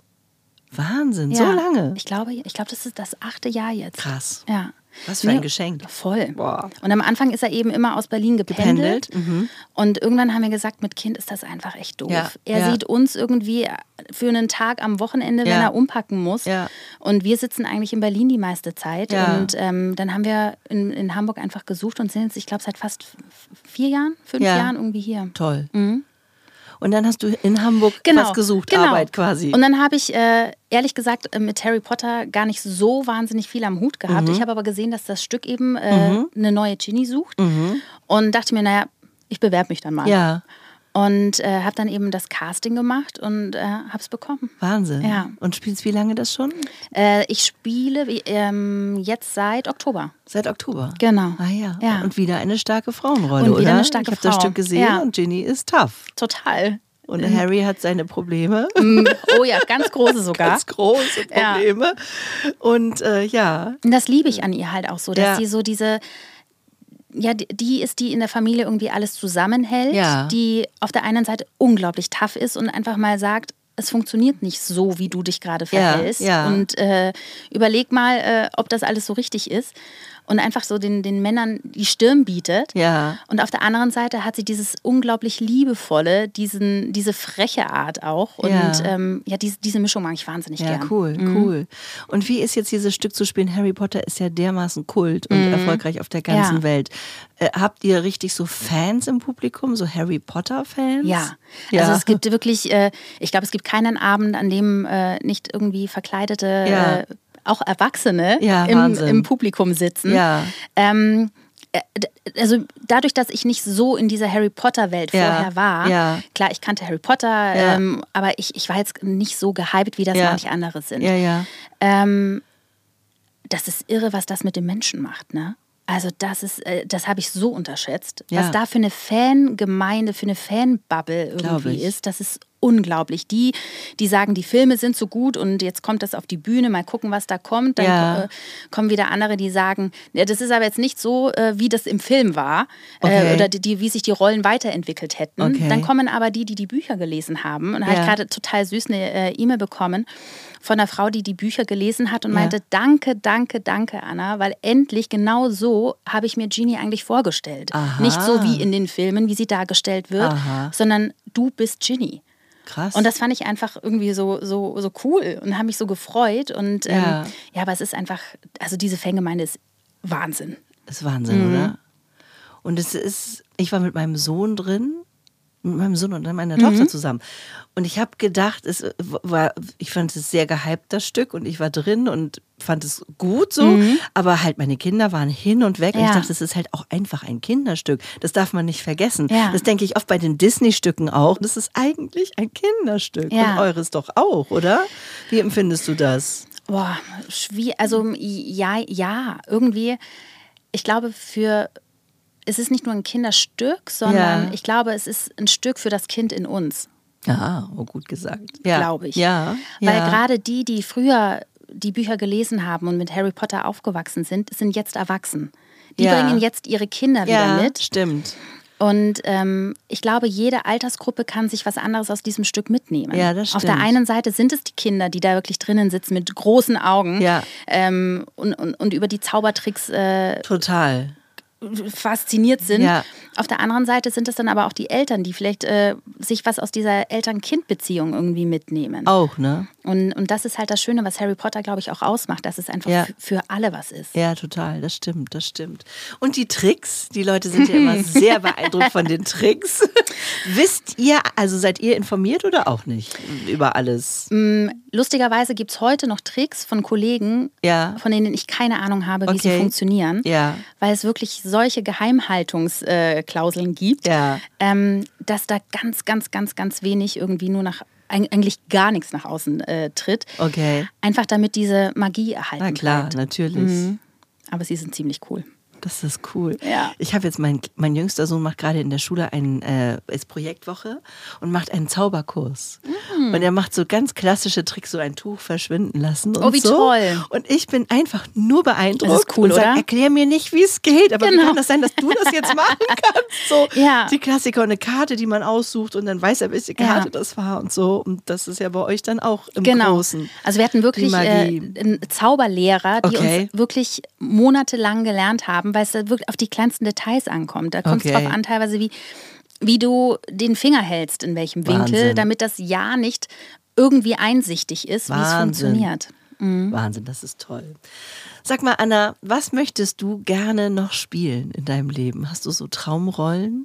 A: Wahnsinn,
B: ja.
A: so lange?
B: Ich glaube, ich glaube, das ist das achte Jahr jetzt.
A: Krass.
B: Ja.
A: Was für ein Geschenk.
B: Voll.
A: Boah.
B: Und am Anfang ist er eben immer aus Berlin gependelt.
A: gependelt. Mhm.
B: Und irgendwann haben wir gesagt, mit Kind ist das einfach echt doof.
A: Ja.
B: Er
A: ja.
B: sieht uns irgendwie für einen Tag am Wochenende,
A: ja.
B: wenn er umpacken muss.
A: Ja.
B: Und wir sitzen eigentlich in Berlin die meiste Zeit.
A: Ja.
B: Und ähm, dann haben wir in, in Hamburg einfach gesucht und sind jetzt, ich glaube, seit fast vier Jahren, fünf
A: ja.
B: Jahren irgendwie hier.
A: Toll.
B: Mhm.
A: Und dann hast du in Hamburg
B: genau,
A: was gesucht,
B: genau.
A: Arbeit quasi.
B: Und dann habe ich, äh, ehrlich gesagt, mit Harry Potter gar nicht so wahnsinnig viel am Hut gehabt.
A: Mhm.
B: Ich habe aber gesehen, dass das Stück eben äh, mhm. eine neue Ginny sucht.
A: Mhm.
B: Und dachte mir, naja, ich bewerbe mich dann mal.
A: Ja.
B: Und äh, habe dann eben das Casting gemacht und äh, habe es bekommen.
A: Wahnsinn.
B: Ja.
A: Und spielst wie lange das schon?
B: Äh, ich spiele wie, ähm, jetzt seit Oktober.
A: Seit Oktober?
B: Genau.
A: Ah ja.
B: ja.
A: Und wieder eine starke Frauenrolle,
B: und wieder
A: oder?
B: Eine starke
A: ich habe
B: Frau.
A: das Stück gesehen
B: ja.
A: und Ginny ist tough.
B: Total.
A: Und Harry hat seine Probleme.
B: Oh ja, ganz große sogar.
A: Ganz große Probleme. Ja. Und äh, ja.
B: Und das liebe ich an ihr halt auch so, dass
A: ja.
B: sie so diese, ja, die ist, die in der Familie irgendwie alles zusammenhält,
A: ja.
B: die auf der einen Seite unglaublich tough ist und einfach mal sagt, es funktioniert nicht so, wie du dich gerade verhältst.
A: Ja, ja.
B: Und äh, überleg mal, äh, ob das alles so richtig ist. Und einfach so den, den Männern die Stirn bietet.
A: Ja.
B: Und auf der anderen Seite hat sie dieses unglaublich liebevolle, diesen, diese freche Art auch. Und
A: ja,
B: ähm, ja diese, diese Mischung mag ich wahnsinnig
A: ja,
B: gern.
A: Ja, cool,
B: mhm.
A: cool. Und wie ist jetzt dieses Stück zu spielen? Harry Potter ist ja dermaßen Kult und
B: mhm.
A: erfolgreich auf der ganzen
B: ja.
A: Welt. Äh, habt ihr richtig so Fans im Publikum, so Harry Potter-Fans?
B: Ja.
A: ja,
B: also es gibt wirklich, äh, ich glaube, es gibt keinen Abend, an dem äh, nicht irgendwie verkleidete
A: ja.
B: äh, auch Erwachsene
A: ja,
B: im, im Publikum sitzen.
A: Ja.
B: Ähm, also dadurch, dass ich nicht so in dieser Harry Potter Welt
A: ja.
B: vorher war,
A: ja.
B: klar, ich kannte Harry Potter,
A: ja.
B: ähm, aber ich, ich war jetzt nicht so gehypt, wie das
A: ja.
B: manche andere sind.
A: Ja, ja.
B: Ähm, das ist irre, was das mit den Menschen macht, ne? Also das ist, das habe ich so unterschätzt.
A: Ja.
B: Was da für eine Fangemeinde, für eine Fanbubble irgendwie ist, das ist unglaublich. Die, die sagen, die Filme sind so gut und jetzt kommt das auf die Bühne, mal gucken, was da kommt. Dann
A: ja.
B: äh, kommen wieder andere, die sagen, ja, das ist aber jetzt nicht so, äh, wie das im Film war
A: okay.
B: äh, oder die, die, wie sich die Rollen weiterentwickelt hätten.
A: Okay.
B: Dann kommen aber die, die die Bücher gelesen haben. Und da
A: ja.
B: habe ich gerade total süß eine äh, E-Mail bekommen von einer Frau, die die Bücher gelesen hat und
A: ja.
B: meinte, danke, danke, danke, Anna, weil endlich genau so habe ich mir Ginny eigentlich vorgestellt.
A: Aha.
B: Nicht so wie in den Filmen, wie sie dargestellt wird,
A: Aha.
B: sondern du bist Ginny.
A: Krass.
B: Und das fand ich einfach irgendwie so, so, so cool und habe mich so gefreut. Und ähm,
A: ja.
B: ja, aber es ist einfach, also diese Fangemeinde ist Wahnsinn.
A: Ist Wahnsinn,
B: mhm.
A: oder? Und es ist, ich war mit meinem Sohn drin, mit meinem Sohn und meiner
B: mhm.
A: Tochter zusammen. Und ich habe gedacht, es war, ich fand es sehr gehypt, das Stück, und ich war drin und fand es gut so, mhm. aber halt meine Kinder waren hin und weg, ja. und ich dachte, es ist halt auch einfach ein Kinderstück. Das darf man nicht vergessen. Ja. Das denke ich oft bei den Disney-Stücken auch. Das ist eigentlich ein Kinderstück. Ja. Und eures doch auch, oder? Wie empfindest du das?
B: Boah, schwierig. Also ja, ja, irgendwie, ich glaube, für es ist nicht nur ein Kinderstück, sondern ja. ich glaube, es ist ein Stück für das Kind in uns.
A: Ja, oh, gut gesagt.
B: Ja. Glaube ich.
A: Ja.
B: Weil
A: ja.
B: gerade die, die früher die Bücher gelesen haben und mit Harry Potter aufgewachsen sind, sind jetzt erwachsen. Die
A: ja.
B: bringen jetzt ihre Kinder wieder
A: ja,
B: mit.
A: Stimmt.
B: Und ähm, ich glaube, jede Altersgruppe kann sich was anderes aus diesem Stück mitnehmen.
A: Ja, das stimmt.
B: Auf der einen Seite sind es die Kinder, die da wirklich drinnen sitzen mit großen Augen
A: ja.
B: ähm, und, und, und über die Zaubertricks äh,
A: total
B: fasziniert sind.
A: Ja.
B: Auf der anderen Seite sind es dann aber auch die Eltern, die vielleicht äh, sich was aus dieser Eltern-Kind-Beziehung irgendwie mitnehmen.
A: Auch, ne?
B: Und, und das ist halt das Schöne, was Harry Potter, glaube ich, auch ausmacht, dass es einfach
A: Ja.
B: f- für alle was ist.
A: Ja, total, das stimmt, das stimmt. Und die Tricks, die Leute sind ja immer sehr beeindruckt von den Tricks. Wisst ihr, also seid ihr informiert oder auch nicht über alles?
B: Lustigerweise gibt es heute noch Tricks von Kollegen,
A: Ja.
B: von denen ich keine Ahnung habe, wie
A: Okay.
B: sie funktionieren,
A: Ja.
B: weil es wirklich solche Geheimhaltungsklauseln gibt,
A: Ja.
B: ähm, dass da ganz, ganz, ganz, ganz wenig irgendwie nur nach, eigentlich gar nichts nach außen äh, tritt.
A: Okay.
B: Einfach damit diese Magie erhalten
A: Na klar,
B: bleibt.
A: natürlich.
B: Mhm. Aber sie sind ziemlich cool.
A: Das ist cool.
B: Ja.
A: Ich habe jetzt, mein, mein jüngster Sohn macht gerade in der Schule einen, äh, ist Projektwoche und macht einen Zauberkurs.
B: Mhm.
A: Und er macht so ganz klassische Tricks, so ein Tuch verschwinden lassen und
B: Oh, wie
A: so.
B: toll.
A: Und ich bin einfach nur beeindruckt.
B: Das ist cool,
A: und sag,
B: oder?
A: erklär mir nicht, wie es geht, aber
B: Genau.
A: wie kann das sein, dass du das jetzt machen kannst? So,
B: Ja.
A: die Klassiker und eine Karte, die man aussucht und dann weiß er, welche Karte
B: Ja.
A: das war und so. Und das ist ja bei euch dann auch im
B: Genau.
A: Großen.
B: Also wir hatten wirklich
A: Die
B: äh,
A: Magie.
B: einen Zauberlehrer, die
A: Okay.
B: uns wirklich monatelang gelernt haben, weil es da wirklich auf die kleinsten Details ankommt. Da kommt es
A: Okay.
B: drauf an, teilweise wie, wie du den Finger hältst, in welchem Winkel,
A: Wahnsinn.
B: damit das Ja nicht irgendwie einsichtig ist, wie es
A: Wahnsinn.
B: funktioniert.
A: Wahnsinn, das ist toll. Sag mal, Anna, was möchtest du gerne noch spielen in deinem Leben? Hast du so Traumrollen?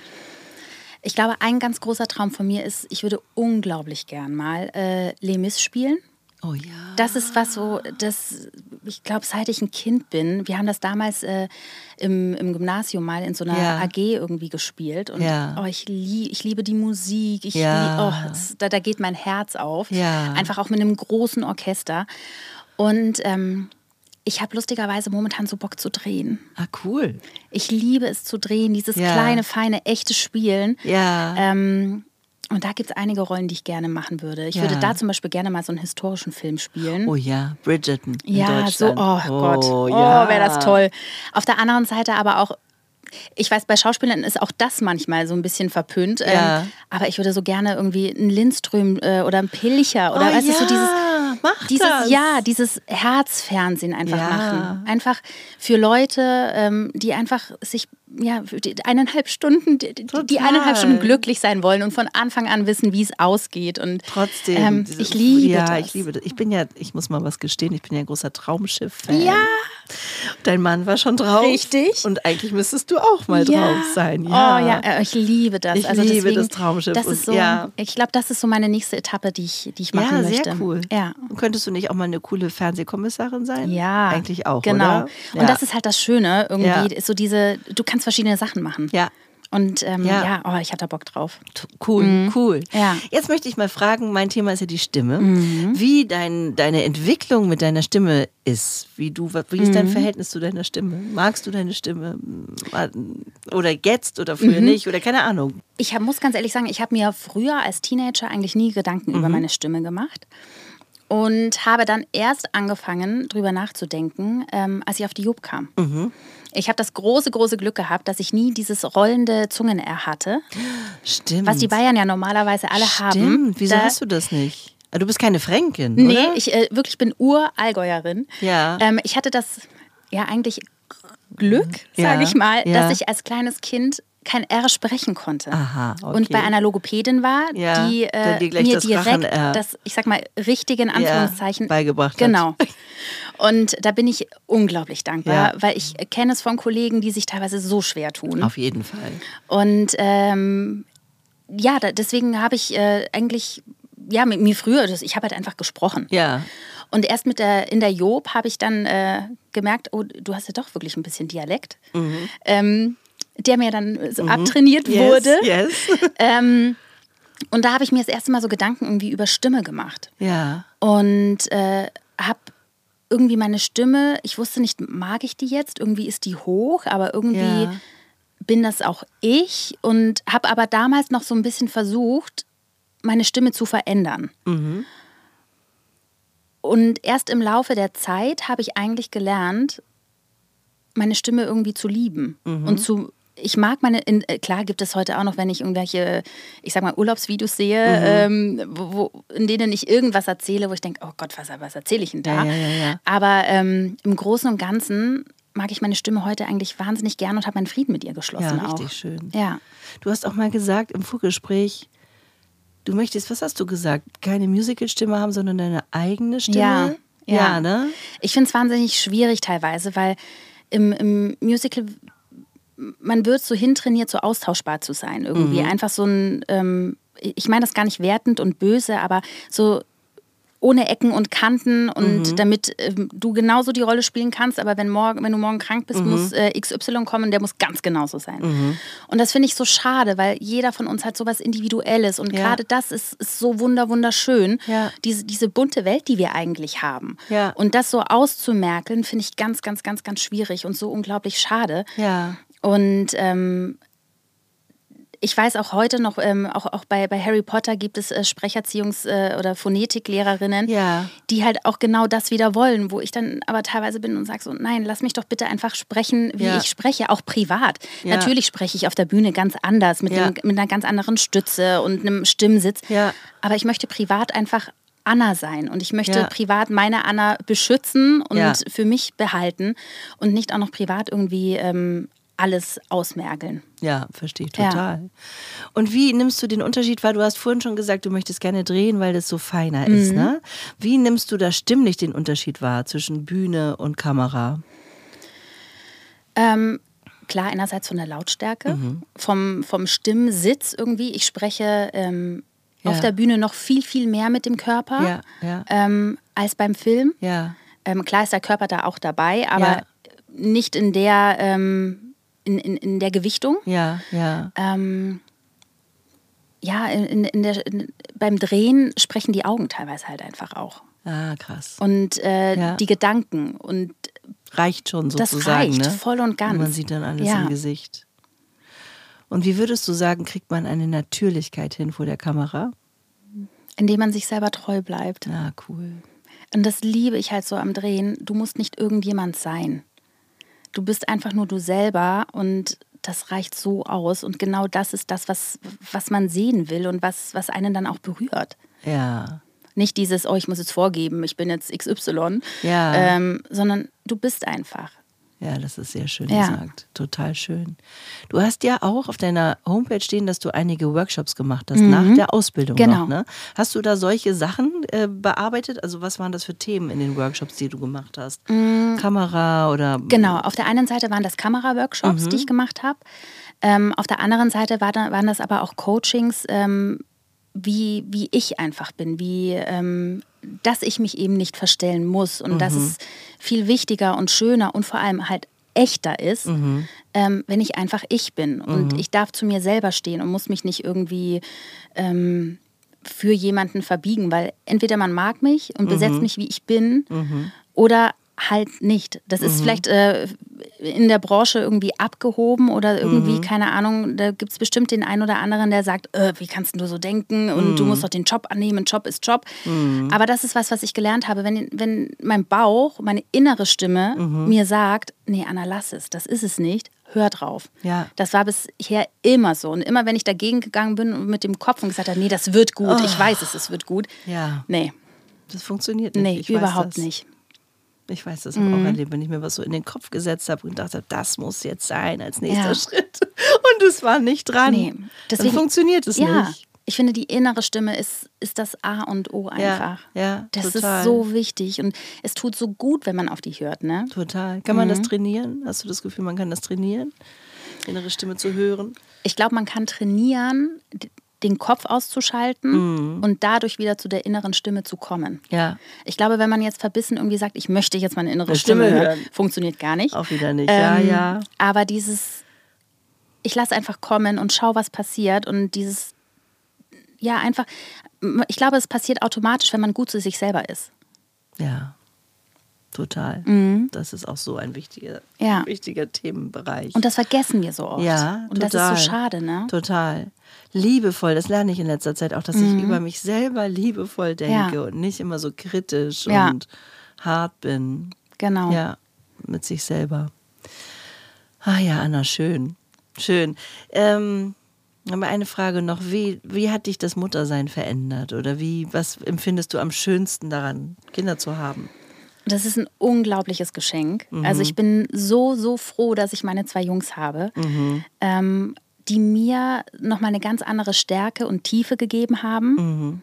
B: Ich glaube, ein ganz großer Traum von mir ist, ich würde unglaublich gern mal äh, Les Mis spielen.
A: Oh ja.
B: Das ist was so, das, ich glaube, seit ich ein Kind bin, wir haben das damals äh, im, im Gymnasium mal in so einer
A: Ja.
B: A G irgendwie gespielt. Und
A: Ja.
B: oh, ich, lie, ich liebe die Musik, ich
A: Ja.
B: lieb, oh, das, da, da geht mein Herz auf.
A: Ja.
B: Einfach auch mit einem großen Orchester. Und ähm, ich habe lustigerweise momentan so Bock zu drehen.
A: Ah, cool.
B: Ich liebe es zu drehen, dieses
A: Ja.
B: kleine, feine, echte Spielen.
A: Ja.
B: Ähm, und da gibt es einige Rollen, die ich gerne machen würde. Ich
A: Ja.
B: würde da zum Beispiel gerne mal so einen historischen Film spielen.
A: Oh ja, Bridgerton in
B: Ja, so,
A: Deutschland.
B: oh Gott, oh,
A: ja.
B: wäre das toll. Auf der anderen Seite aber auch, ich weiß, bei Schauspielern ist auch das manchmal so ein bisschen verpönt.
A: Ja.
B: Ähm, aber ich würde so gerne irgendwie einen Lindström äh, oder einen Pilcher oder
A: Oh
B: weißt du,
A: ja,
B: so dieses,
A: mach
B: dieses,
A: das.
B: ja, dieses Herzfernsehen einfach
A: Ja.
B: machen. Einfach für Leute, ähm, die einfach sich, ja, für die eineinhalb Stunden, die, die
A: Total.
B: eineinhalb Stunden glücklich sein wollen und von Anfang an wissen, wie es ausgeht. Und
A: Trotzdem.
B: ähm,
A: diese-
B: ich liebe
A: ja,
B: das.
A: ich liebe das. Ich bin ja, ich muss mal was gestehen, ich bin ja ein großer Traumschiff-Fan.
B: Ja.
A: Dein Mann war schon drauf.
B: Richtig.
A: Und eigentlich müsstest du auch mal
B: Ja.
A: drauf sein.
B: Oh
A: Ja.
B: ja, äh, ich liebe das.
A: Ich
B: also
A: liebe
B: deswegen,
A: das Traumschiff
B: Das
A: und-
B: ist so,
A: ja.
B: Ich glaube, das ist so meine nächste Etappe, die ich, die ich machen
A: Ja,
B: möchte.
A: sehr cool.
B: Ja.
A: Und könntest du nicht auch mal eine coole Fernsehkommissarin sein?
B: Ja,
A: Eigentlich auch,
B: genau.
A: oder? Ja.
B: Und das ist halt das Schöne, irgendwie,
A: Ja.
B: ist so diese, du kannst verschiedene Sachen machen.
A: Ja.
B: Und ähm,
A: Ja.
B: ja, oh, ich hatte da Bock drauf.
A: Cool, cool.
B: Ja.
A: Jetzt möchte ich mal fragen, mein Thema ist ja die Stimme, wie dein, deine Entwicklung mit deiner Stimme ist. Wie, du, wie ist dein Verhältnis zu deiner Stimme? Magst du deine Stimme? Oder jetzt oder früher nicht? Oder keine Ahnung.
B: Ich hab, muss ganz ehrlich sagen, ich habe mir früher als Teenager eigentlich nie Gedanken über meine Stimme gemacht. Und habe dann erst angefangen, drüber nachzudenken, ähm, als ich auf die Job kam. Ich habe das große, große Glück gehabt, dass ich nie dieses rollende Zungen-R hatte,
A: Stimmt.
B: was die Bayern ja normalerweise alle haben.
A: Stimmt. Wieso
B: Da-
A: hast du das nicht? Du bist keine Fränkin,
B: Nee,
A: oder?
B: ich äh, wirklich bin Urallgäuerin.
A: Ja.
B: Ähm, ich hatte das ja eigentlich Glück,
A: Ja,
B: sage ich mal,
A: ja.
B: dass ich als kleines Kind kein R sprechen konnte.
A: Aha, okay.
B: Und bei einer Logopädin war,
A: Ja,
B: die
A: dann
B: äh,
A: dir gleich
B: mir
A: das
B: direkt
A: Rachen-R.
B: das, ich sag mal, richtige in Anführungszeichen
A: beigebracht hat.
B: Genau. Und da bin ich unglaublich dankbar,
A: Ja.
B: weil ich kenne es von Kollegen, die sich teilweise so schwer tun.
A: Auf jeden Fall.
B: Und ähm, ja, da, deswegen habe ich äh, eigentlich, ja, mit mir früher, das, ich habe halt einfach gesprochen.
A: Ja.
B: Und erst mit der, in der Job habe ich dann äh, gemerkt, oh, du hast ja doch wirklich ein bisschen Dialekt, ähm, der mir dann so abtrainiert
A: Yes,
B: wurde.
A: yes.
B: Ähm, und da habe ich mir das erste Mal so Gedanken irgendwie über Stimme gemacht.
A: Ja.
B: Und äh, habe irgendwie meine Stimme, ich wusste nicht, mag ich die jetzt? Irgendwie ist die hoch, aber irgendwie
A: Ja.
B: bin das auch ich. Und habe aber damals noch so ein bisschen versucht, meine Stimme zu verändern. Und erst im Laufe der Zeit habe ich eigentlich gelernt, meine Stimme irgendwie zu lieben. Und zu, ich mag meine, in, äh, klar gibt es heute auch noch, wenn ich irgendwelche, ich sag mal, Urlaubsvideos sehe, ähm, wo, wo, in denen ich irgendwas erzähle, wo ich denke, oh Gott, was, was erzähle ich denn da?
A: Ja, ja, ja, ja.
B: Aber ähm, im Großen und Ganzen, mag ich meine Stimme heute eigentlich wahnsinnig gern und habe meinen Frieden mit ihr geschlossen.
A: Ja, richtig
B: auch.
A: schön.
B: Ja.
A: Du hast auch mal gesagt im Vorgespräch, du möchtest, was hast du gesagt, keine Musical-Stimme haben, sondern deine eigene Stimme?
B: Ja, ja.
A: ja ne?
B: Ich finde es wahnsinnig schwierig teilweise, weil im, im Musical, man wird so hintrainiert, so austauschbar zu sein irgendwie. Mhm. Einfach so ein, ähm, ich meine das gar nicht wertend und böse, aber so ohne Ecken und Kanten und mhm. damit ähm, du genauso die Rolle spielen kannst, aber wenn, morgen, wenn du morgen krank bist, mhm. muss äh, X Y kommen, der muss ganz genauso sein. Mhm. Und das finde ich so schade, weil jeder von uns hat so was Individuelles und ja. gerade das ist, ist so wunder wunderschön, ja. diese, diese bunte Welt, die wir eigentlich haben. Ja. Und das so auszumerkeln, finde ich ganz, ganz, ganz, ganz schwierig und so unglaublich schade.
A: Ja.
B: Und ähm, ich weiß auch heute noch, ähm, auch, auch bei, bei Harry Potter gibt es äh, Sprecherziehungs- äh, oder Phonetiklehrerinnen, ja. die halt auch genau das wieder wollen, wo ich dann aber teilweise bin und sage so, nein, lass mich doch bitte einfach sprechen, wie ja. ich spreche, auch privat. Ja. Natürlich spreche ich auf der Bühne ganz anders, mit, ja. einem, mit einer ganz anderen Stütze und einem Stimmsitz, ja. aber ich möchte privat einfach Anna sein und ich möchte ja. privat meine Anna beschützen und ja. für mich behalten und nicht auch noch privat irgendwie ähm, alles ausmergeln.
A: Ja, verstehe ich total. Ja. Und wie nimmst du den Unterschied wahr? Du hast vorhin schon gesagt, du möchtest gerne drehen, weil das so feiner mhm. ist. Ne? Wie nimmst du da stimmlich den Unterschied wahr zwischen Bühne und Kamera?
B: Ähm, klar, einerseits von der Lautstärke, mhm. vom, vom Stimmsitz irgendwie. Ich spreche ähm, ja. auf der Bühne noch viel, viel mehr mit dem Körper
A: ja, ja.
B: Ähm, als beim Film.
A: Ja.
B: Ähm, klar ist der Körper da auch dabei, aber ja. nicht in der... Ähm, In, in, in der Gewichtung.
A: Ja, ja.
B: Ähm, ja, in, in der, in, beim Drehen sprechen die Augen teilweise halt einfach auch.
A: Ah, krass.
B: Und äh,
A: ja.
B: die Gedanken. Und
A: reicht schon sozusagen.
B: Das reicht,
A: ne?
B: voll und ganz.
A: Und man sieht dann alles
B: ja.
A: im Gesicht. Und wie würdest du sagen, kriegt man eine Natürlichkeit hin vor der Kamera?
B: Indem man sich selber treu bleibt.
A: Ah, cool.
B: Und das liebe ich halt so am Drehen. Du musst nicht irgendjemand sein. Du bist einfach nur du selber und das reicht so aus. Und genau das ist das, was, was man sehen will und was, was einen dann auch berührt.
A: Ja.
B: Nicht dieses, oh, ich muss jetzt vorgeben, ich bin jetzt X Y,
A: ja.
B: ähm, sondern du bist einfach.
A: Ja, das ist sehr schön
B: ja.
A: gesagt. Total schön. Du hast ja auch auf deiner Homepage stehen, dass du einige Workshops gemacht hast, mhm. nach der Ausbildung
B: genau.
A: noch. Ne? Hast du da solche Sachen äh, bearbeitet? Also was waren das für Themen in den Workshops, die du gemacht hast? Mhm. Kamera oder...
B: Genau, auf der einen Seite waren das Kamera-Workshops, mhm. die ich gemacht habe. Ähm, auf der anderen Seite war da, waren das aber auch Coachings, ähm, wie, wie ich einfach bin, wie... Ähm, dass ich mich eben nicht verstellen muss und mhm. dass es viel wichtiger und schöner und vor allem halt echter ist, mhm. ähm, wenn ich einfach ich bin. Und mhm. ich darf zu mir selber stehen und muss mich nicht irgendwie ähm, für jemanden verbiegen, weil entweder man mag mich und mhm. besetzt mich, wie ich bin, mhm. oder halt nicht. Das ist mhm. vielleicht äh, in der Branche irgendwie abgehoben oder irgendwie, mhm. keine Ahnung, da gibt es bestimmt den einen oder anderen, der sagt, äh, wie kannst du so denken und mhm. du musst doch den Job annehmen, Job ist Job. Mhm. Aber das ist was, was ich gelernt habe, wenn, wenn mein Bauch, meine innere Stimme mhm. mir sagt, nee, Anna, lass es, das ist es nicht, hör drauf.
A: Ja.
B: Das war bisher immer so. Und immer, wenn ich dagegen gegangen bin und mit dem Kopf und gesagt habe, nee, das wird gut, oh. ich weiß es, es wird gut.
A: Ja.
B: Nee.
A: Das funktioniert nicht.
B: Nee,
A: ich
B: überhaupt
A: weiß
B: nicht.
A: Ich weiß das mhm. auch erlebt, wenn ich mir was so in den Kopf gesetzt habe und dachte, das muss jetzt sein als nächster
B: ja.
A: Schritt. Und es war nicht dran.
B: Nee. Deswegen,
A: dann funktioniert es
B: ja,
A: nicht.
B: Ich finde, die innere Stimme ist, ist das A und O einfach.
A: Ja, ja,
B: das
A: total.
B: ist so wichtig und es tut so gut, wenn man auf die hört. Ne?
A: Total. Kann man mhm. das trainieren? Hast du das Gefühl, man kann das trainieren, innere Stimme zu hören?
B: Ich glaube, man kann trainieren, den Kopf auszuschalten mm. und dadurch wieder zu der inneren Stimme zu kommen.
A: Ja.
B: Ich glaube, wenn man jetzt verbissen irgendwie sagt, ich möchte jetzt meine innere Stimme, Stimme hören, funktioniert gar nicht.
A: Auch wieder nicht,
B: ähm,
A: ja, ja.
B: Aber dieses, ich lasse einfach kommen und schau, was passiert und dieses, ja, einfach, ich glaube, es passiert automatisch, wenn man gut zu sich selber ist.
A: Ja. Total.
B: Mhm.
A: Das ist auch so ein wichtiger,
B: ja.
A: wichtiger Themenbereich.
B: Und das vergessen wir so oft.
A: Ja,
B: und
A: total.
B: das ist so schade, ne?
A: Total. Liebevoll, das lerne ich in letzter Zeit auch, dass mhm. ich über mich selber liebevoll denke ja. und nicht immer so kritisch
B: ja.
A: und hart bin.
B: Genau.
A: Ja, mit sich selber. Ah ja, Anna, schön. Schön. Ähm, aber eine Frage noch, wie, wie hat dich das Muttersein verändert? Oder wie, was empfindest du am schönsten daran, Kinder zu haben?
B: Das ist ein unglaubliches Geschenk. Mhm. Also ich bin so, so froh, dass ich meine zwei Jungs habe, mhm. ähm, die mir nochmal eine ganz andere Stärke und Tiefe gegeben haben. Mhm.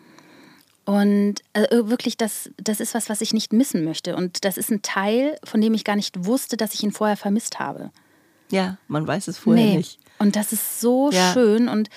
B: Und äh, wirklich, das, das ist was, was ich nicht missen möchte. Und das ist ein Teil, von dem ich gar nicht wusste, dass ich ihn vorher vermisst habe.
A: Ja, man weiß es vorher nee. nicht.
B: Und das ist so ja. schön. Und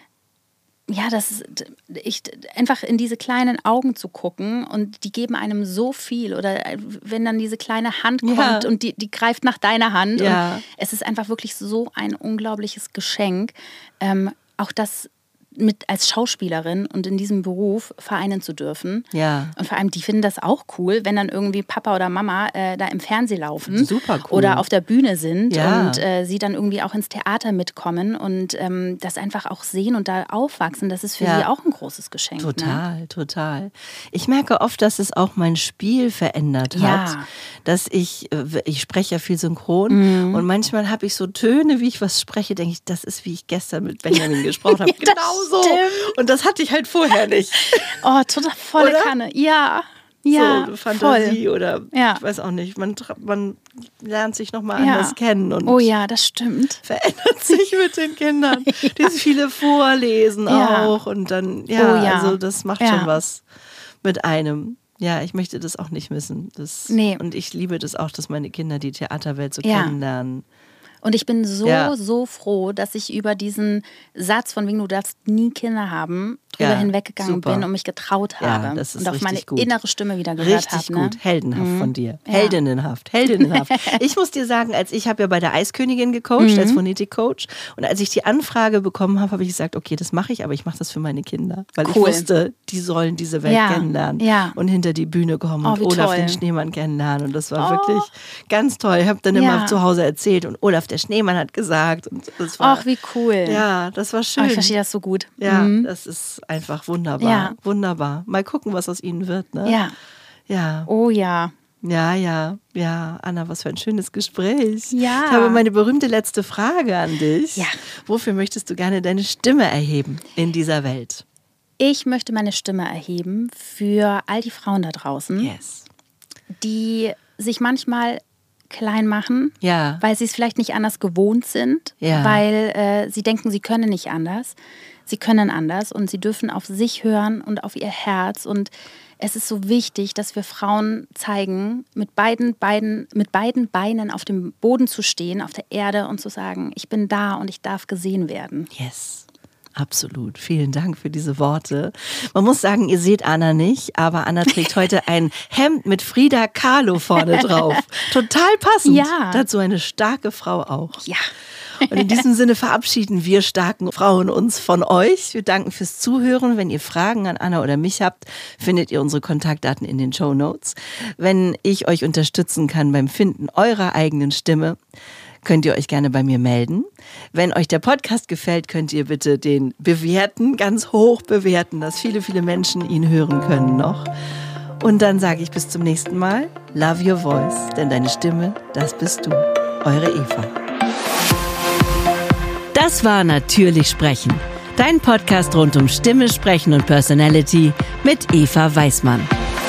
B: ja, das ist, ich, einfach in diese kleinen Augen zu gucken und die geben einem so viel. Oder wenn dann diese kleine Hand kommt ja. und die, die greift nach deiner Hand.
A: Ja.
B: Und es ist einfach wirklich so ein unglaubliches Geschenk. Ähm, auch das mit als Schauspielerin und in diesem Beruf vereinen zu dürfen.
A: Ja.
B: Und vor allem, die finden das auch cool, wenn dann irgendwie Papa oder Mama äh, da im Fernsehen laufen.
A: Super cool.
B: Oder auf der Bühne sind
A: ja.
B: und äh, sie dann irgendwie auch ins Theater mitkommen und ähm, das einfach auch sehen und da aufwachsen. Das ist für ja. sie auch ein großes Geschenk.
A: Total,
B: ne?
A: total. Ich merke oft, dass es auch mein Spiel verändert
B: ja.
A: hat. Dass ich, ich spreche ja viel synchron mhm. und manchmal habe ich so Töne, wie ich was spreche, denke ich, das ist, wie ich gestern mit Benjamin gesprochen habe.
B: Ja,
A: genau so. Und das hatte ich halt vorher nicht.
B: Oh, total volle
A: oder?
B: Kanne. Ja, ja,
A: so Fantasie
B: voll.
A: oder
B: ja.
A: ich weiß auch nicht. Man, man lernt sich nochmal
B: ja.
A: anders kennen. Und
B: oh ja, das stimmt.
A: Verändert sich mit den Kindern. ja. Dieses viele Vorlesen
B: ja.
A: auch. Und dann, ja,
B: oh, ja.
A: also das macht
B: ja.
A: schon was mit einem. Ja, ich möchte das auch nicht missen. Das,
B: nee.
A: Und ich liebe das auch, dass meine Kinder die Theaterwelt so
B: ja.
A: kennenlernen.
B: Und ich bin so,
A: ja.
B: so froh, dass ich über diesen Satz von wegen, du darfst nie Kinder haben, drüber
A: ja,
B: hinweggegangen
A: super.
B: bin und mich getraut habe.
A: Ja, das ist
B: und auf meine
A: gut.
B: innere Stimme wieder gehört habe.
A: Richtig
B: ne?
A: gut, heldenhaft
B: mhm.
A: von dir.
B: Ja.
A: Heldinnenhaft, heldinnenhaft. Ich muss dir sagen, als ich habe ja bei der Eiskönigin gecoacht, mhm. als Phonetik-Coach. Und als ich die Anfrage bekommen habe, habe ich gesagt, okay, das mache ich, aber ich mache das für meine Kinder. Weil
B: cool.
A: ich wusste, die sollen diese Welt
B: ja.
A: kennenlernen
B: ja.
A: und hinter die Bühne kommen
B: oh,
A: und Olaf
B: toll.
A: den Schneemann kennenlernen. Und das war
B: oh.
A: wirklich ganz toll. Ich habe dann
B: ja.
A: immer zu Hause erzählt und Olaf der Schneemann hat gesagt. Und das war,
B: ach, wie cool.
A: Ja, das war schön.
B: Oh, ich verstehe das so gut.
A: Ja,
B: mhm.
A: das ist einfach wunderbar.
B: Ja.
A: Wunderbar. Mal gucken, was aus ihnen wird. Ne?
B: Ja.
A: Ja.
B: Oh ja.
A: Ja, ja, ja. Anna, was für ein schönes Gespräch.
B: Ja.
A: Ich habe meine berühmte letzte Frage an dich.
B: Ja.
A: Wofür möchtest du gerne deine Stimme erheben in dieser Welt?
B: Ich möchte meine Stimme erheben für all die Frauen da draußen,
A: yes.
B: die sich manchmal klein machen,
A: ja.
B: weil sie es vielleicht nicht anders gewohnt sind,
A: ja.
B: weil äh, sie denken, sie können nicht anders. Sie können anders und sie dürfen auf sich hören und auf ihr Herz. Und es ist so wichtig, dass wir Frauen zeigen, mit beiden, beiden, mit beiden Beinen auf dem Boden zu stehen, auf der Erde und zu sagen, ich bin da und ich darf gesehen werden.
A: Yes. Absolut. Vielen Dank für diese Worte. Man muss sagen, ihr seht Anna nicht, aber Anna trägt heute ein Hemd mit Frida Kahlo vorne drauf. Total passend.
B: Ja.
A: Dazu eine starke Frau auch.
B: Ja.
A: Und in diesem Sinne verabschieden wir starken Frauen uns von euch. Wir danken fürs Zuhören. Wenn ihr Fragen an Anna oder mich habt, findet ihr unsere Kontaktdaten in den Shownotes. Wenn ich euch unterstützen kann beim Finden eurer eigenen Stimme, könnt ihr euch gerne bei mir melden. Wenn euch der Podcast gefällt, könnt ihr bitte den bewerten, ganz hoch bewerten, dass viele, viele Menschen ihn hören können noch. Und dann sage ich bis zum nächsten Mal, love your voice, denn deine Stimme, das bist du. Eure Eva.
C: Das war Natürlich Sprechen, dein Podcast rund um Stimme, Sprechen und Personality mit Eva Weißmann.